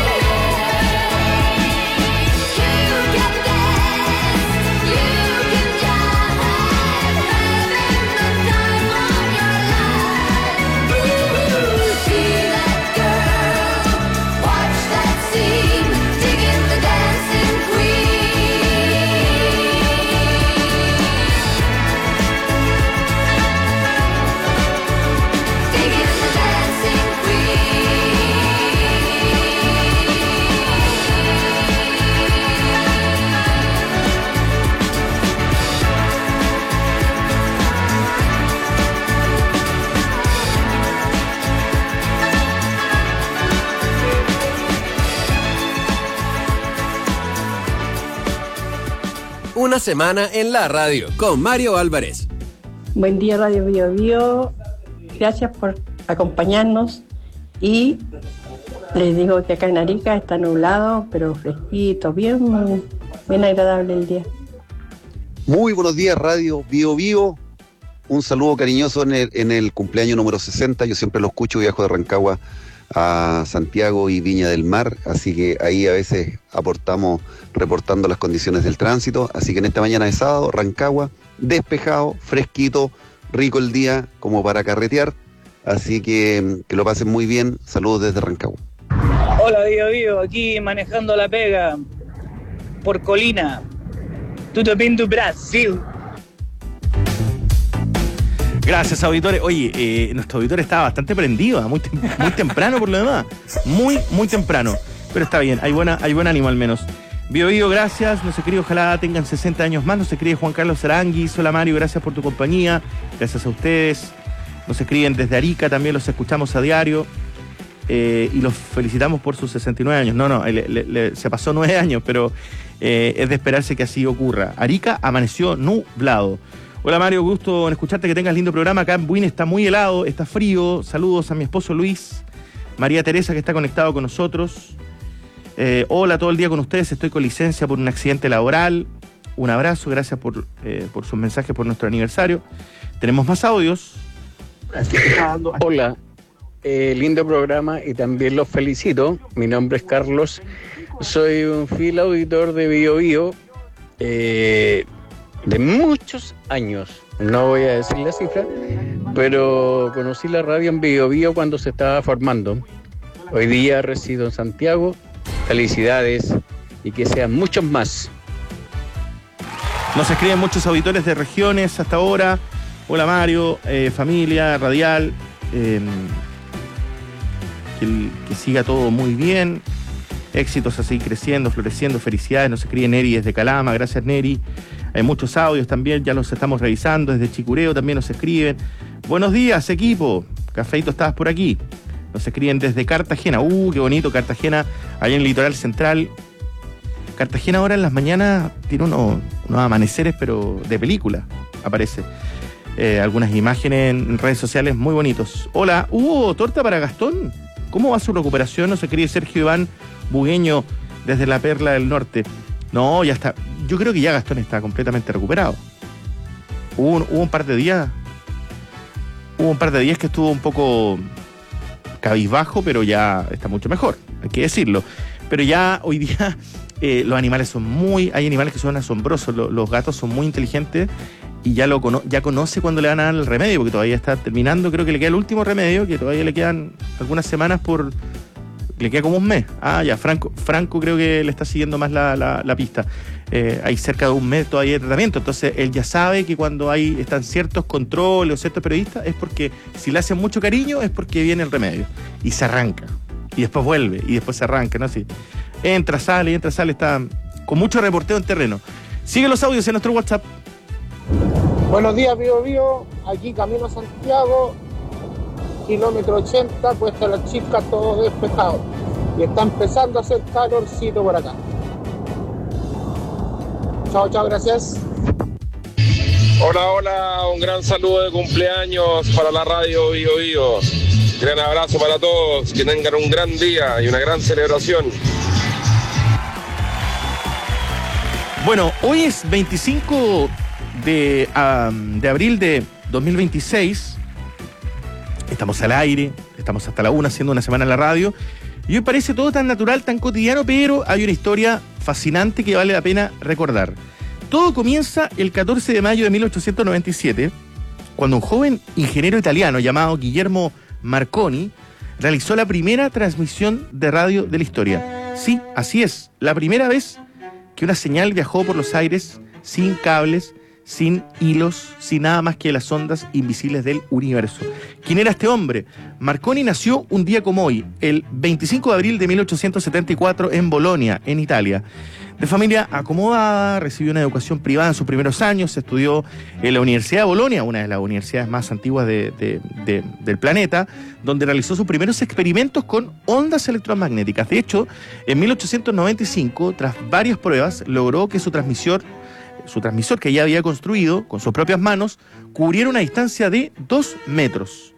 You can dance, you can jive, having the time of your life. Ooh, see that girl, watch that scene, digging the dancing queen. Digging the dancing Una semana en la radio con Mario Álvarez. Buen día, Radio Bio Bio. Gracias por acompañarnos. Y les digo que acá en Arica está nublado, pero fresquito, bien, bien agradable el día. Muy buenos días, Radio Bio Bio. Un saludo cariñoso en el, en el cumpleaños número sesenta. Yo siempre lo escucho, viajo de Rancagua a Santiago y Viña del Mar, así que ahí a veces aportamos reportando las condiciones del tránsito. Así que en esta mañana de sábado, Rancagua, despejado, fresquito, rico el día como para carretear. Así que que lo pasen muy bien. Saludos desde Rancagua. Hola, Bio Bio, aquí manejando la pega por Colina. Tudo bem do Brasil. Gracias, auditores. Oye, eh, nuestro auditor estaba bastante prendido, muy, tem- muy temprano por lo demás. Muy, muy temprano. Pero está bien, hay buena, hay buen ánimo al menos. Bio Bio, gracias. No se cree, ojalá tengan sesenta años más. No se cree, Juan Carlos Aranguis. Hola, Mario, gracias por tu compañía. Gracias a ustedes. Nos escriben desde Arica, también los escuchamos a diario. Eh, y los felicitamos por sus sesenta y nueve años. No, no, le, le, le, se pasó nueve años, pero eh, es de esperarse que así ocurra. Arica amaneció nublado. Hola Mario, gusto en escucharte, que tengas lindo programa. Acá en Buin está muy helado, está frío. Saludos a mi esposo Luis, María Teresa, que está conectado con nosotros. Eh, hola, todo el día con ustedes, estoy con licencia por un accidente laboral. Un abrazo, gracias por, eh, por sus mensajes por nuestro aniversario. Tenemos más audios. Hola, eh, lindo programa y también los felicito. Mi nombre es Carlos, soy un fiel auditor de Bio Bio. Eh, de muchos años, no voy a decir la cifra, pero conocí la radio en Bio Bio cuando se estaba formando. Hoy día resido en Santiago. Felicidades y que sean muchos más. Nos escriben muchos auditores de regiones hasta ahora. Hola Mario, eh, familia, radial. Eh, que, que siga todo muy bien. Éxitos así creciendo, floreciendo, felicidades. Nos escribe Neri desde Calama, gracias Neri. Hay muchos audios también, ya los estamos revisando. Desde Chicureo también nos escriben. Buenos días, equipo. Cafeito, estabas por aquí. Nos escriben desde Cartagena. Uh, qué bonito, Cartagena, allá en el litoral central. Cartagena ahora en las mañanas tiene unos, unos amaneceres, pero de película, aparece. Eh, algunas imágenes en redes sociales muy bonitos. Hola, ¿hubo torta para Gastón? ¿Cómo va su recuperación? Nos escribe Sergio Iván Bugueño desde la Perla del Norte. No, ya está. Yo creo que ya Gastón está completamente recuperado. Hubo un, hubo un par de días, hubo un par de días que estuvo un poco cabizbajo, pero ya está mucho mejor, hay que decirlo. Pero ya hoy día eh, los animales son muy, hay animales que son asombrosos, los, los gatos son muy inteligentes y ya lo cono, ya conoce cuando le van a dar el remedio, porque todavía está terminando, creo que le queda el último remedio, que todavía le quedan algunas semanas por... Le queda como un mes. Ah, ya, Franco, Franco creo que le está siguiendo más la, la, la pista. Eh, hay cerca de un mes todavía de tratamiento, entonces él ya sabe que cuando hay están ciertos controles o ciertos periodistas es porque si le hacen mucho cariño es porque viene el remedio y se arranca y después vuelve y después se arranca, ¿no? Así. Entra, sale, entra, sale, está con mucho reporteo en terreno. Sigue los audios en nuestro WhatsApp. Buenos días, Bío Bío, aquí camino a Santiago, kilómetro ochenta, Cuesta la Chica, todo despejado. Y está empezando a hacer calorcito por acá. Chao, chao, gracias. Hola, hola, un gran saludo de cumpleaños para la radio Bío Bío. Gran abrazo para todos, que tengan un gran día y una gran celebración. Bueno, hoy es veinticinco de, um, de abril de dos mil veintiséis. Estamos al aire, estamos hasta la una haciendo una semana en la radio. Y hoy parece todo tan natural, tan cotidiano, pero hay una historia fascinante que vale la pena recordar. Todo comienza el catorce de mayo de mil ochocientos noventa y siete, cuando un joven ingeniero italiano llamado Guillermo Marconi realizó la primera transmisión de radio de la historia. Sí, así es, la primera vez que una señal viajó por los aires sin cables, sin hilos, sin nada más que las ondas invisibles del universo. ¿Quién era este hombre? Marconi nació un día como hoy, el veinticinco de abril de mil ochocientos setenta y cuatro en Bolonia, en Italia. De familia acomodada, recibió una educación privada en sus primeros años, estudió en la Universidad de Bolonia, una de las universidades más antiguas de, de, de, del planeta, donde realizó sus primeros experimentos con ondas electromagnéticas. De hecho, en mil ochocientos noventa y cinco, tras varias pruebas, logró que su transmisor su transmisor que ya había construido con sus propias manos, cubriera una distancia de dos metros.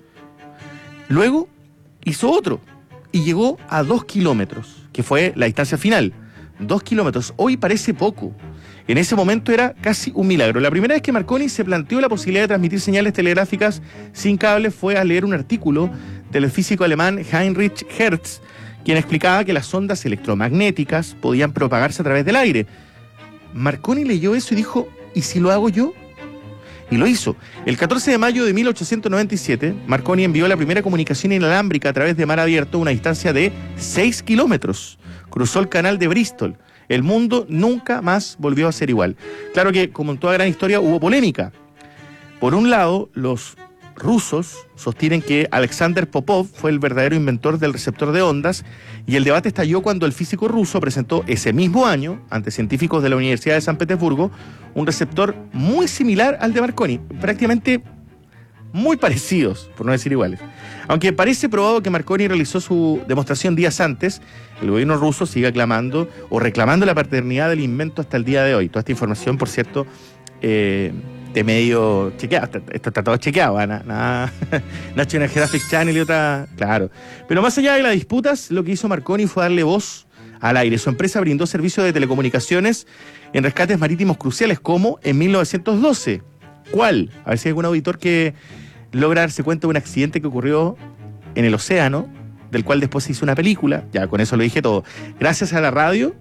Luego hizo otro y llegó a dos kilómetros, que fue la distancia final. Dos kilómetros. Hoy parece poco. En ese momento era casi un milagro. La primera vez que Marconi se planteó la posibilidad de transmitir señales telegráficas sin cable fue al leer un artículo del físico alemán Heinrich Hertz, quien explicaba que las ondas electromagnéticas podían propagarse a través del aire. Marconi leyó eso y dijo, ¿y si lo hago yo? Y lo hizo. El catorce de mayo de mil ochocientos noventa y siete, Marconi envió la primera comunicación inalámbrica a través de mar abierto a una distancia de seis kilómetros. Cruzó el canal de Bristol. El mundo nunca más volvió a ser igual. Claro que, como en toda gran historia, hubo polémica. Por un lado, los rusos sostienen que Alexander Popov fue el verdadero inventor del receptor de ondas, y el debate estalló cuando el físico ruso presentó ese mismo año, ante científicos de la Universidad de San Petersburgo, un receptor muy similar al de Marconi, prácticamente muy parecidos, por no decir iguales. Aunque parece probado que Marconi realizó su demostración días antes, el gobierno ruso sigue aclamando o reclamando la paternidad del invento hasta el día de hoy. Toda esta información, por cierto, eh, de medio chequeado, esto está todo chequeado, nada, nada National Geographic Channel y otra, claro. Pero más allá de las disputas, lo que hizo Marconi fue darle voz al aire. Su empresa brindó servicios de telecomunicaciones en rescates marítimos cruciales, como en mil novecientos doce. ¿Cuál? A ver si hay algún auditor que logra darse cuenta de un accidente que ocurrió en el océano, del cual después se hizo una película. Ya, con eso lo dije todo. Gracias a la radio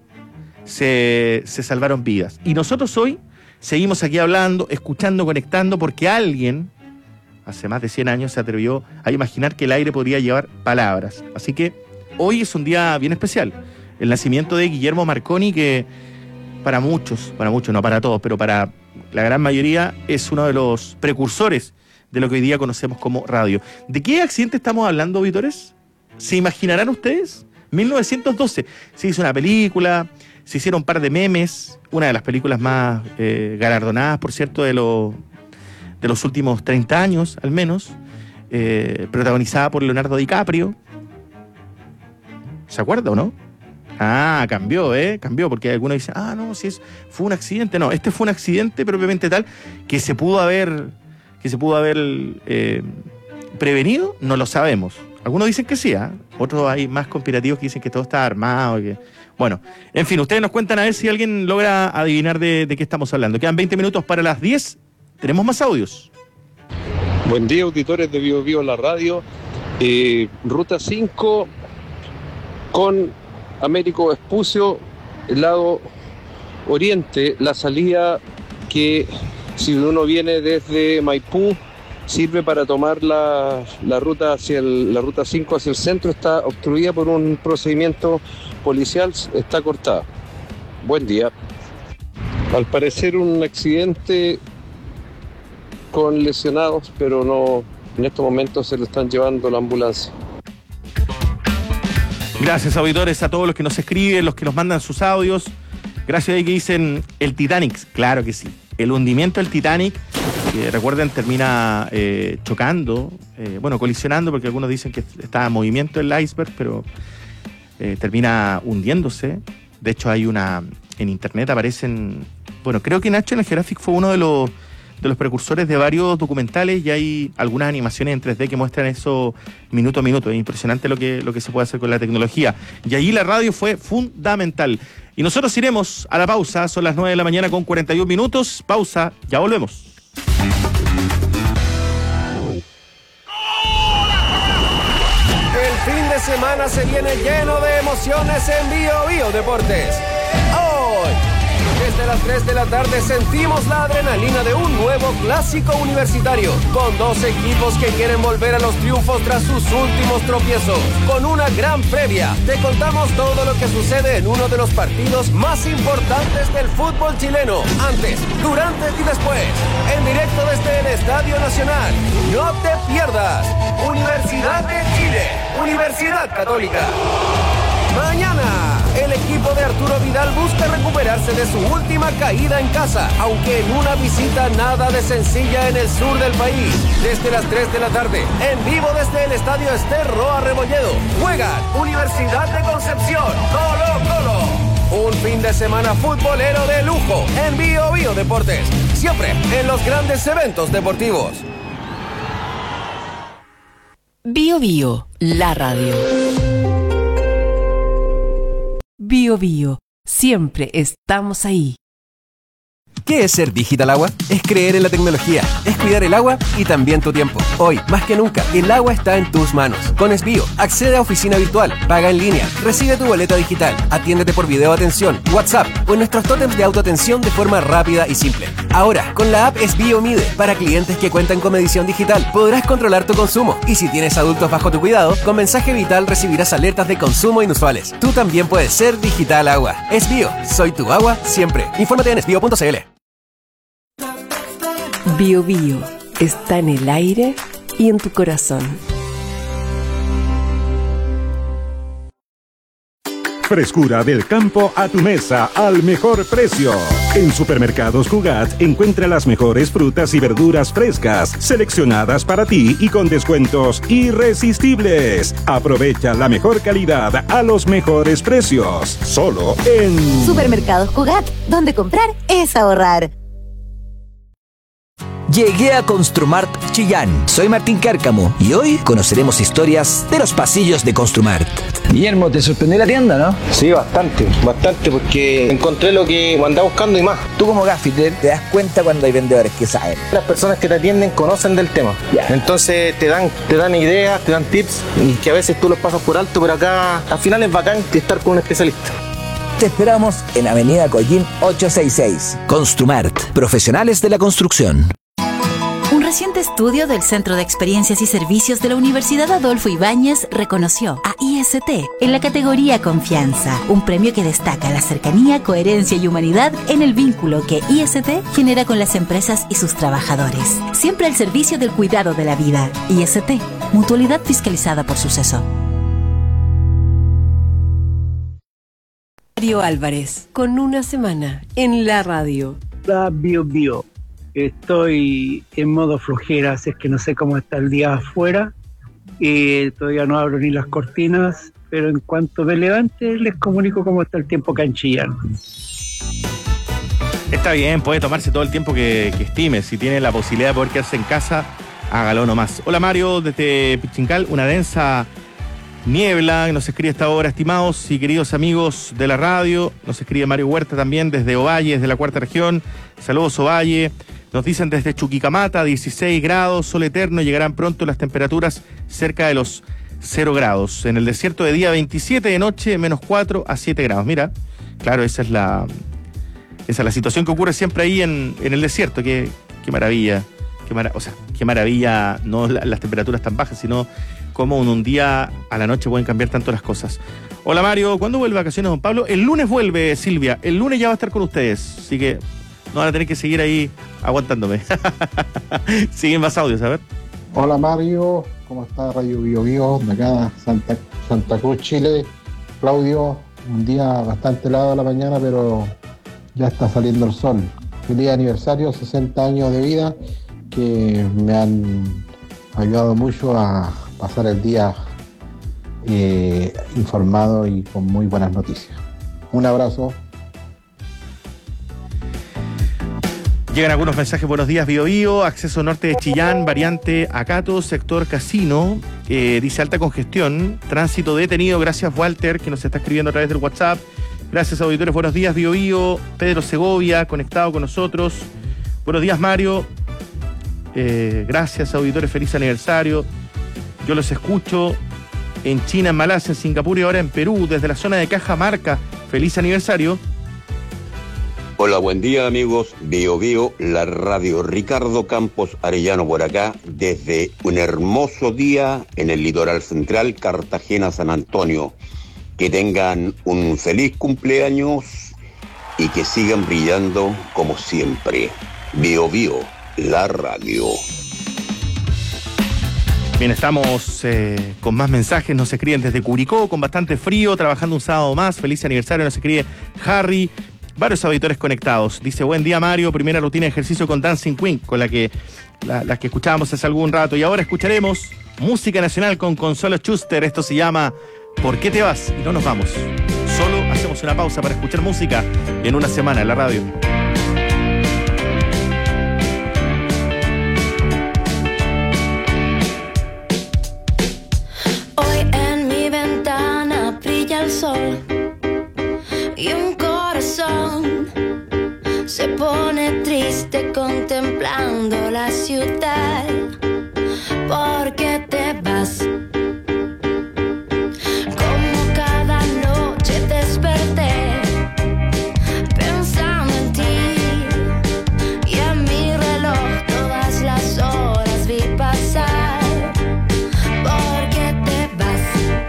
se, se salvaron vidas. Y nosotros hoy seguimos aquí hablando, escuchando, conectando, porque alguien, hace más de cien años, se atrevió a imaginar que el aire podría llevar palabras. Así que hoy es un día bien especial. El nacimiento de Guillermo Marconi, que para muchos, para muchos, no para todos, pero para la gran mayoría, es uno de los precursores de lo que hoy día conocemos como radio. ¿De qué accidente estamos hablando, auditores? ¿Se imaginarán ustedes? mil novecientos doce. Se hizo una película, se hicieron un par de memes, una de las películas más eh, galardonadas, por cierto, de, lo, de los últimos treinta años, al menos, eh, protagonizada por Leonardo DiCaprio. ¿Se acuerda o no? Ah, cambió, ¿eh? Cambió, porque algunos dicen, ah, no, si es, fue un accidente. No, este fue un accidente propiamente tal que se pudo haber, que se pudo haber eh, prevenido, no lo sabemos. Algunos dicen que sí, ¿eh? Otros hay más conspirativos que dicen que todo está armado. Y que... Bueno, en fin, ustedes nos cuentan a ver si alguien logra adivinar de, de qué estamos hablando. Quedan veinte minutos para las diez. Tenemos más audios. Buen día, auditores de Vivo Vivo la radio. Eh, Ruta cinco con Américo Vespucio, el lado oriente, la salida que si uno viene desde Maipú sirve para tomar la, la ruta hacia el, la ruta cinco hacia el centro, está obstruida por un procedimiento policial, está cortada. Buen día. Al parecer un accidente con lesionados, pero no, en estos momentos se le están llevando la ambulancia. Gracias, auditores, a todos los que nos escriben, los que nos mandan sus audios. Gracias ahí que dicen el Titanic. Claro que sí. El hundimiento del Titanic, que recuerden, termina eh, chocando, eh, bueno, colisionando, porque algunos dicen que está en movimiento el iceberg, pero eh, termina hundiéndose. De hecho, hay una, en internet aparecen, bueno, creo que National Geographic fue uno de los de los precursores de varios documentales y hay algunas animaciones en tres D que muestran eso minuto a minuto. Es impresionante lo que, lo que se puede hacer con la tecnología. Y allí la radio fue fundamental. Y nosotros iremos a la pausa, son las nueve de la mañana con cuarenta y un minutos. Pausa, ya volvemos. El fin de semana se viene lleno de emociones en Bio Bio Deportes. Hoy, desde las tres de la tarde sentimos la adrenalina de un nuevo clásico universitario, con dos equipos que quieren volver a los triunfos tras sus últimos tropiezos. Con una gran previa, te contamos todo lo que sucede en uno de los partidos más importantes del fútbol chileno, antes, durante y después, en directo desde el Estadio Nacional. No te pierdas, Universidad de Chile, Universidad Católica. Mañana, el equipo de Arturo Vidal busca recuperarse de su última caída en casa, aunque en una visita nada de sencilla en el sur del país. Desde las tres de la tarde, en vivo desde el Estadio Ester Roa Rebolledo, juegan Universidad de Concepción, Colo Colo. Un fin de semana futbolero de lujo en Bio Bio Deportes, siempre en los grandes eventos deportivos. Bio Bio, la radio. Bio Bio, siempre estamos ahí. ¿Qué es ser Digital Agua? Es creer en la tecnología, es cuidar el agua y también tu tiempo. Hoy, más que nunca, el agua está en tus manos. Con Esbio, accede a oficina virtual, paga en línea, recibe tu boleta digital, atiéndete por video atención, WhatsApp o en nuestros tótems de autoatención de forma rápida y simple. Ahora, con la app Esbio Mide, para clientes que cuentan con medición digital, podrás controlar tu consumo. Y si tienes adultos bajo tu cuidado, con mensaje vital recibirás alertas de consumo inusuales. Tú también puedes ser Digital Agua. Esbio, soy tu agua siempre. Infórmate en esbio punto c l. Bio Bio está en el aire y en tu corazón. Frescura del campo a tu mesa al mejor precio. En Supermercados Cugat encuentra las mejores frutas y verduras frescas, seleccionadas para ti y con descuentos irresistibles. Aprovecha la mejor calidad a los mejores precios. Solo en Supermercados Cugat, donde comprar es ahorrar. Llegué a Construmart Chillán. Soy Martín Cárcamo y hoy conoceremos historias de los pasillos de Construmart. Guillermo, ¿te sorprendió la tienda, no? Sí, bastante, bastante, porque encontré lo que andaba buscando y más. Tú como gaffiter te das cuenta cuando hay vendedores que saben. Las personas que te atienden conocen del tema. Ya. Entonces te dan, te dan ideas, te dan tips y que a veces tú los pasas por alto, pero acá al final es bacán estar con un especialista. Te esperamos en Avenida Collín ochocientos sesenta y seis. Construmart, profesionales de la construcción. Un reciente estudio del Centro de Experiencias y Servicios de la Universidad Adolfo Ibáñez reconoció a I S T en la categoría Confianza, un premio que destaca la cercanía, coherencia y humanidad en el vínculo que I S T genera con las empresas y sus trabajadores. Siempre al servicio del cuidado de la vida. I S T, mutualidad fiscalizada por Suceso. Mario Álvarez, con una semana en la radio. La Bio Bio. Estoy en modo flojera, así es que no sé cómo está el día afuera. Y todavía no abro ni las cortinas, pero en cuanto me levante les comunico cómo está el tiempo canchillano. Está bien, puede tomarse todo el tiempo que, que estime. Si tiene la posibilidad de poder quedarse en casa, hágalo nomás. Hola Mario, desde Pichincal, una densa niebla que nos escribe esta hora, estimados y queridos amigos de la radio. Nos escribe Mario Huerta también desde Ovalle, desde la cuarta región. Saludos Ovalle. Nos dicen desde Chuquicamata, dieciséis grados, sol eterno, llegarán pronto las temperaturas cerca de los cero grados. En el desierto de día veintisiete, de noche menos cuatro a siete grados. Mira, claro, esa es la esa es la situación que ocurre siempre ahí en, en el desierto. Qué, qué maravilla, qué mara, o sea, qué maravilla, no la, las temperaturas tan bajas, sino cómo en un día a la noche pueden cambiar tanto las cosas. Hola Mario, ¿cuándo vuelve vacaciones don Pablo? El lunes vuelve Silvia, el lunes ya va a estar con ustedes, así que no van a tener que seguir ahí aguantándome. Siguen más audios, a ver. Hola Mario, ¿cómo está Radio Bio Bio? De acá, Santa, Santa Cruz, Chile. Claudio, un día bastante helado a la mañana, pero ya está saliendo el sol. Feliz aniversario, sesenta años de vida, que me han ayudado mucho a pasar el día eh, informado y con muy buenas noticias. Un abrazo. Llegan algunos mensajes, buenos días, Bio Bio, acceso norte de Chillán, variante Acato, sector Casino, eh, dice alta congestión, tránsito detenido, gracias Walter, que nos está escribiendo a través del WhatsApp, gracias auditores, buenos días, Bio Bio, Pedro Segovia, conectado con nosotros, buenos días Mario, eh, gracias auditores, feliz aniversario, yo los escucho en China, en Malasia, en Singapur y ahora en Perú, desde la zona de Cajamarca, feliz aniversario. Hola, buen día amigos, Bio Bio, la radio Ricardo Campos Arellano por acá, desde un hermoso día en el litoral central, Cartagena, San Antonio. Que tengan un feliz cumpleaños y que sigan brillando como siempre. Bio Bio, la radio. Bien, estamos eh, con más mensajes, nos escriben desde Curicó, con bastante frío, trabajando un sábado más, feliz aniversario, nos escribe Harry. Varios auditores conectados. Dice, buen día Mario, primera rutina de ejercicio con Dancing Queen, con la que la, la que escuchábamos hace algún rato. Y ahora escucharemos música nacional con Consuelo Schuster. Esto se llama ¿Por qué te vas? Y no nos vamos. Solo hacemos una pausa para escuchar música en una semana en la radio. Hoy en mi ventana brilla el sol y un corazón se pone triste contemplando la ciudad. ¿Por qué te vas? Como cada noche desperté pensando en ti y en mi reloj todas las horas vi pasar. ¿Por qué te vas?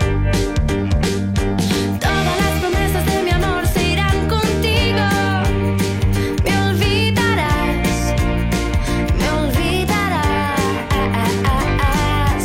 Todas las promesas de mi amor se irán contigo. Me olvidarás, me olvidarás.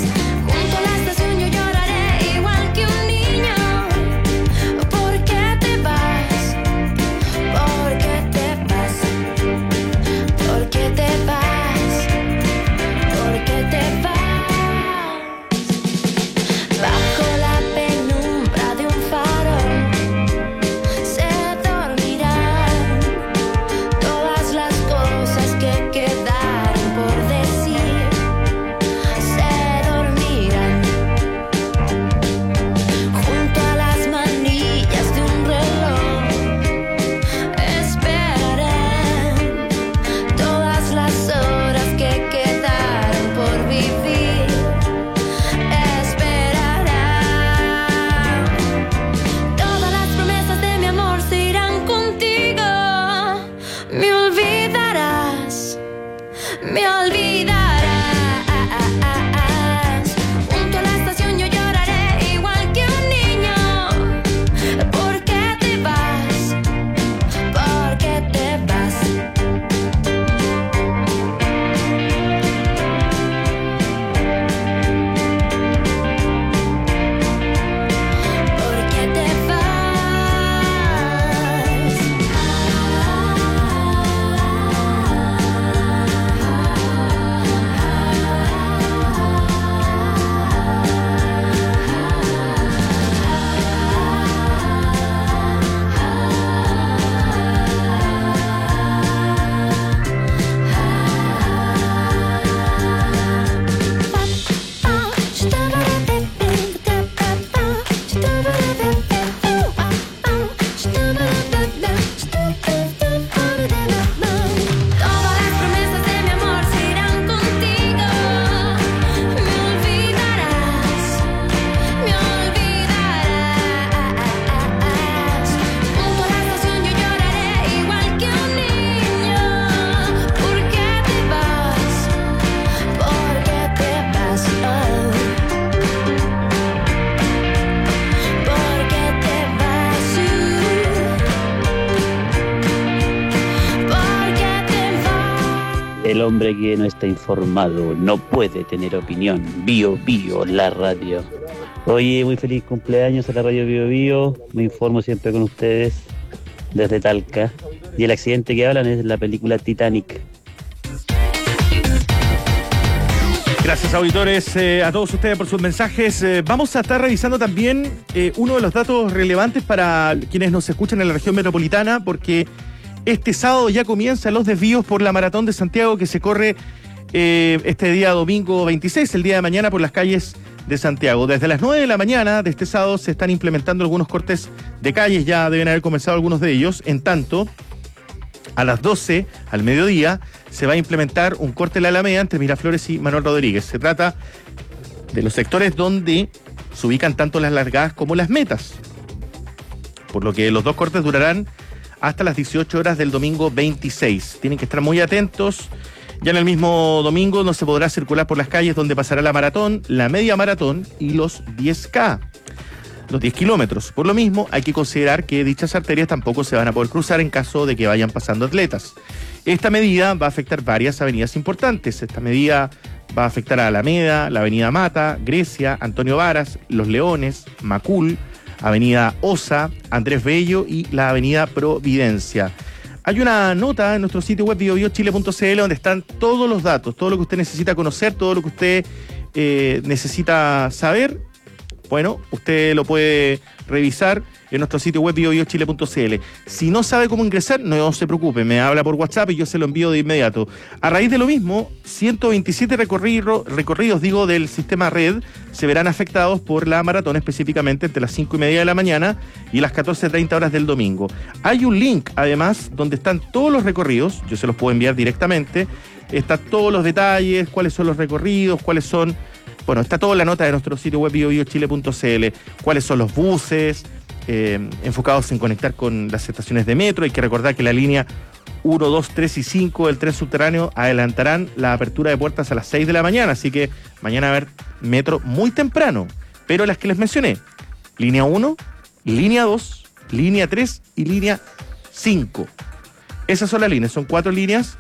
hombre que no está informado no puede tener opinión. Bio Bio, la radio. Oye, muy feliz cumpleaños a la radio Bio Bio. Me informo siempre con ustedes desde Talca. Y el accidente que hablan es la película Titanic. Gracias, auditores, eh, a todos ustedes por sus mensajes. Eh, vamos a estar revisando también eh, uno de los datos relevantes para quienes nos escuchan en la región metropolitana, porque este sábado ya comienzan los desvíos por la Maratón de Santiago, que se corre eh, este día domingo veintiséis, el día de mañana, por las calles de Santiago. Desde las nueve de la mañana de este sábado se están implementando algunos cortes de calles, ya deben haber comenzado algunos de ellos. En tanto, a las doce, al mediodía, se va a implementar un corte de la Alameda entre Miraflores y Manuel Rodríguez. Se trata de los sectores donde se ubican tanto las largadas como las metas, por lo que los dos cortes durarán hasta las dieciocho horas del domingo veintiséis. Tienen que estar muy atentos. Ya en el mismo domingo no se podrá circular por las calles donde pasará la maratón, la media maratón y los diez K. Los diez kilómetros. Por lo mismo, hay que considerar que dichas arterias tampoco se van a poder cruzar en caso de que vayan pasando atletas. Esta medida va a afectar varias avenidas importantes. Esta medida va a afectar a Alameda, la avenida Mata, Grecia, Antonio Varas, Los Leones, Macul, avenida Osa, Andrés Bello y la avenida Providencia. Hay una nota en nuestro sitio web bio bio chile punto c l donde están todos los datos, todo lo que usted necesita conocer, todo lo que usted eh, necesita saber. Bueno, usted lo puede revisar en nuestro sitio web bio bio chile punto c l. Si no sabe cómo ingresar, no se preocupe, me habla por WhatsApp y yo se lo envío de inmediato. A raíz de lo mismo, ciento veintisiete recorrido, recorridos digo, del sistema red se verán afectados por la maratón, específicamente entre las cinco y media de la mañana y las catorce treinta horas del domingo. Hay un link, además, donde están todos los recorridos, yo se los puedo enviar directamente, están todos los detalles, cuáles son los recorridos, cuáles son... Bueno, está toda la nota de nuestro sitio web bio bio chile punto c l, cuáles son los buses eh, enfocados en conectar con las estaciones de metro. Hay que recordar que la línea uno, dos, tres y cinco del tren subterráneo adelantarán la apertura de puertas a las seis de la mañana, así que mañana va a haber metro muy temprano. Pero las que les mencioné, línea uno, línea dos, línea tres y línea cinco. Esas son las líneas, son cuatro líneas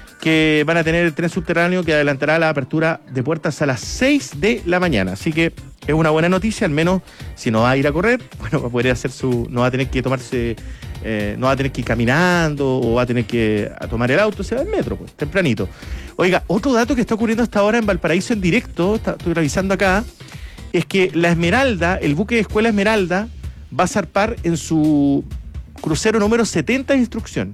que van a tener el tren subterráneo que adelantará la apertura de puertas a las seis de la mañana. Así que es una buena noticia, al menos si no va a ir a correr, bueno, va a poder hacer su, no va a tener que tomarse, eh, no va a tener que ir caminando o va a tener que a tomar el auto, se va al metro, pues, tempranito. Oiga, otro dato que está ocurriendo hasta ahora en Valparaíso en directo, está, estoy revisando acá, es que la Esmeralda, el buque de Escuela Esmeralda, va a zarpar en su crucero número setenta de instrucción.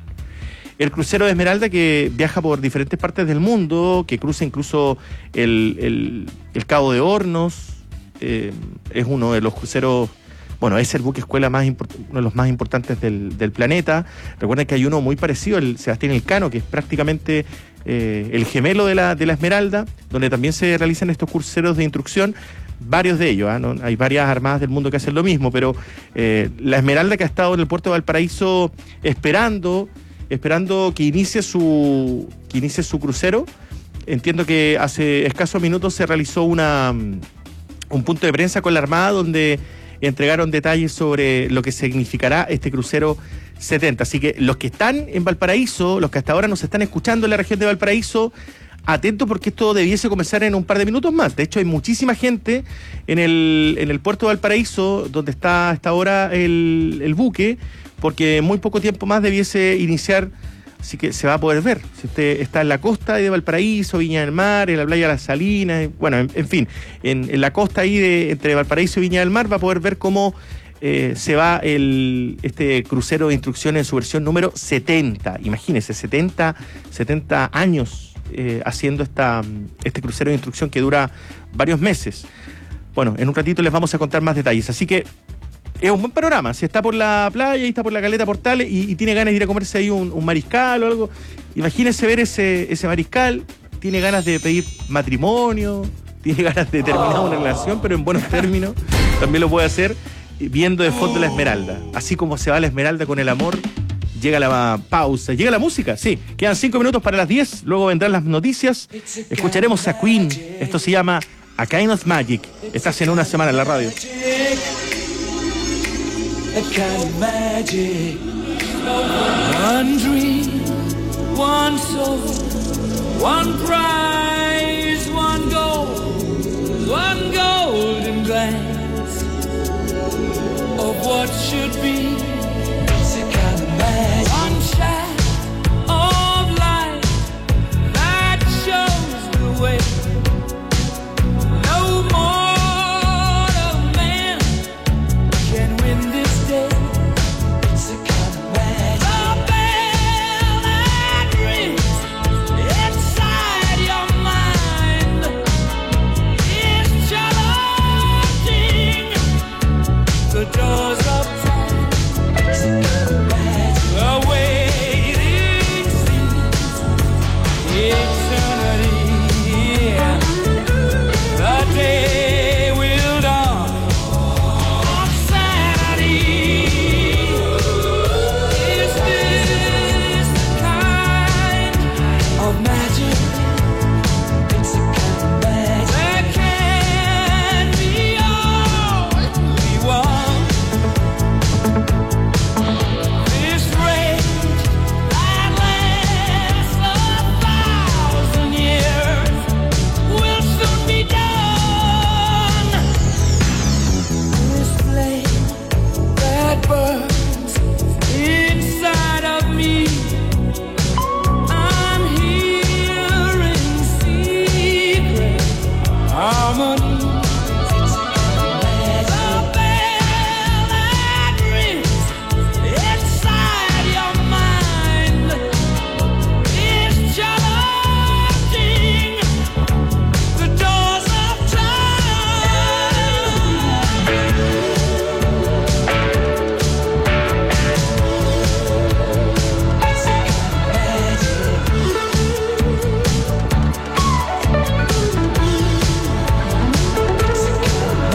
El crucero de Esmeralda, que viaja por diferentes partes del mundo, que cruza incluso el, el, el Cabo de Hornos, eh, es uno de los cruceros, bueno, es el buque escuela más import- uno de los más importantes del, del planeta. Recuerden que hay uno muy parecido, el Sebastián Elcano, que es prácticamente eh, el gemelo de la, de la Esmeralda, donde también se realizan estos cruceros de instrucción, varios de ellos, ¿eh? ¿no? Hay varias armadas del mundo que hacen lo mismo, pero eh, la Esmeralda, que ha estado en el puerto de Valparaíso esperando... esperando que inicie su que inicie su crucero. Entiendo que hace escasos minutos se realizó una un punto de prensa con la Armada donde entregaron detalles sobre lo que significará este crucero setenta. Así que los que están en Valparaíso, los que hasta ahora nos están escuchando en la región de Valparaíso, atentos porque esto debiese comenzar en un par de minutos más. De hecho, hay muchísima gente en el, en el puerto de Valparaíso, donde está hasta ahora el, el buque, porque en muy poco tiempo más debiese iniciar, así que se va a poder ver. Si usted está en la costa de Valparaíso, Viña del Mar, en la playa de Las Salinas, bueno, en, en fin, en, en la costa ahí de entre Valparaíso y Viña del Mar va a poder ver cómo eh, se va el este crucero de instrucción en su versión número setenta. Imagínense, setenta, setenta años eh, haciendo esta, este crucero de instrucción que dura varios meses. Bueno, en un ratito les vamos a contar más detalles, así que es un buen panorama. Si está por la playa y está por la Caleta Portales y, y tiene ganas de ir a comerse ahí un, un mariscal o algo, imagínese ver ese, ese mariscal, tiene ganas de pedir matrimonio, tiene ganas de terminar una relación, pero en buenos términos, también lo puede hacer viendo de fondo la Esmeralda. Así como se va la Esmeralda con el amor, llega la pausa, llega la música, sí. Quedan cinco minutos para las diez, luego vendrán las noticias, escucharemos a Queen, esto se llama A Kind of Magic. Estás en Una Semana en la radio. A kind of magic. One dream, one soul, One prize, one gold, one golden glance of what should be. It's a kind of magic. One shot of light that shows the way. No mortal man can win this day. It's a kind of magic. The bell that rings inside your mind is challenging the doors of time. It's a kind of magic. The waiting seems eternity. The day will dawn on Saturday. Is this the kind of magic? It's a kind of magic. There can be only one. This rage that lasts a thousand years will soon be done. This flame that burns inside of me, I'm hearing secret harmony. The bell that rings inside your mind is challenging the doors of time. It's a kind of magic. It's a kind of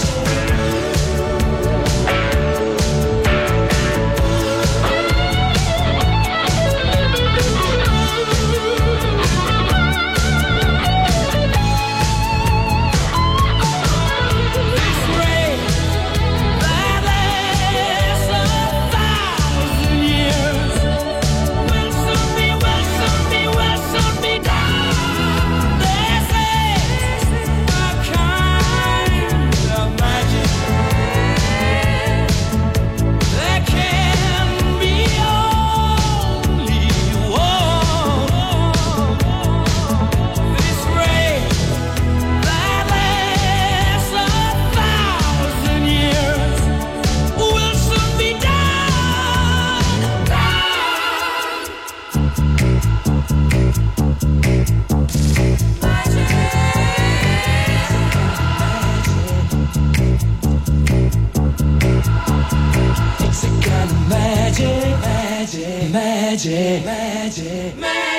This rage that lasts a thousand years will soon be, will soon be, will soon be done. This is a kind of magic. There can be only one. This rage that lasts a thousand years will soon be done. It's a kind of magic, magic, magic, magic, magic.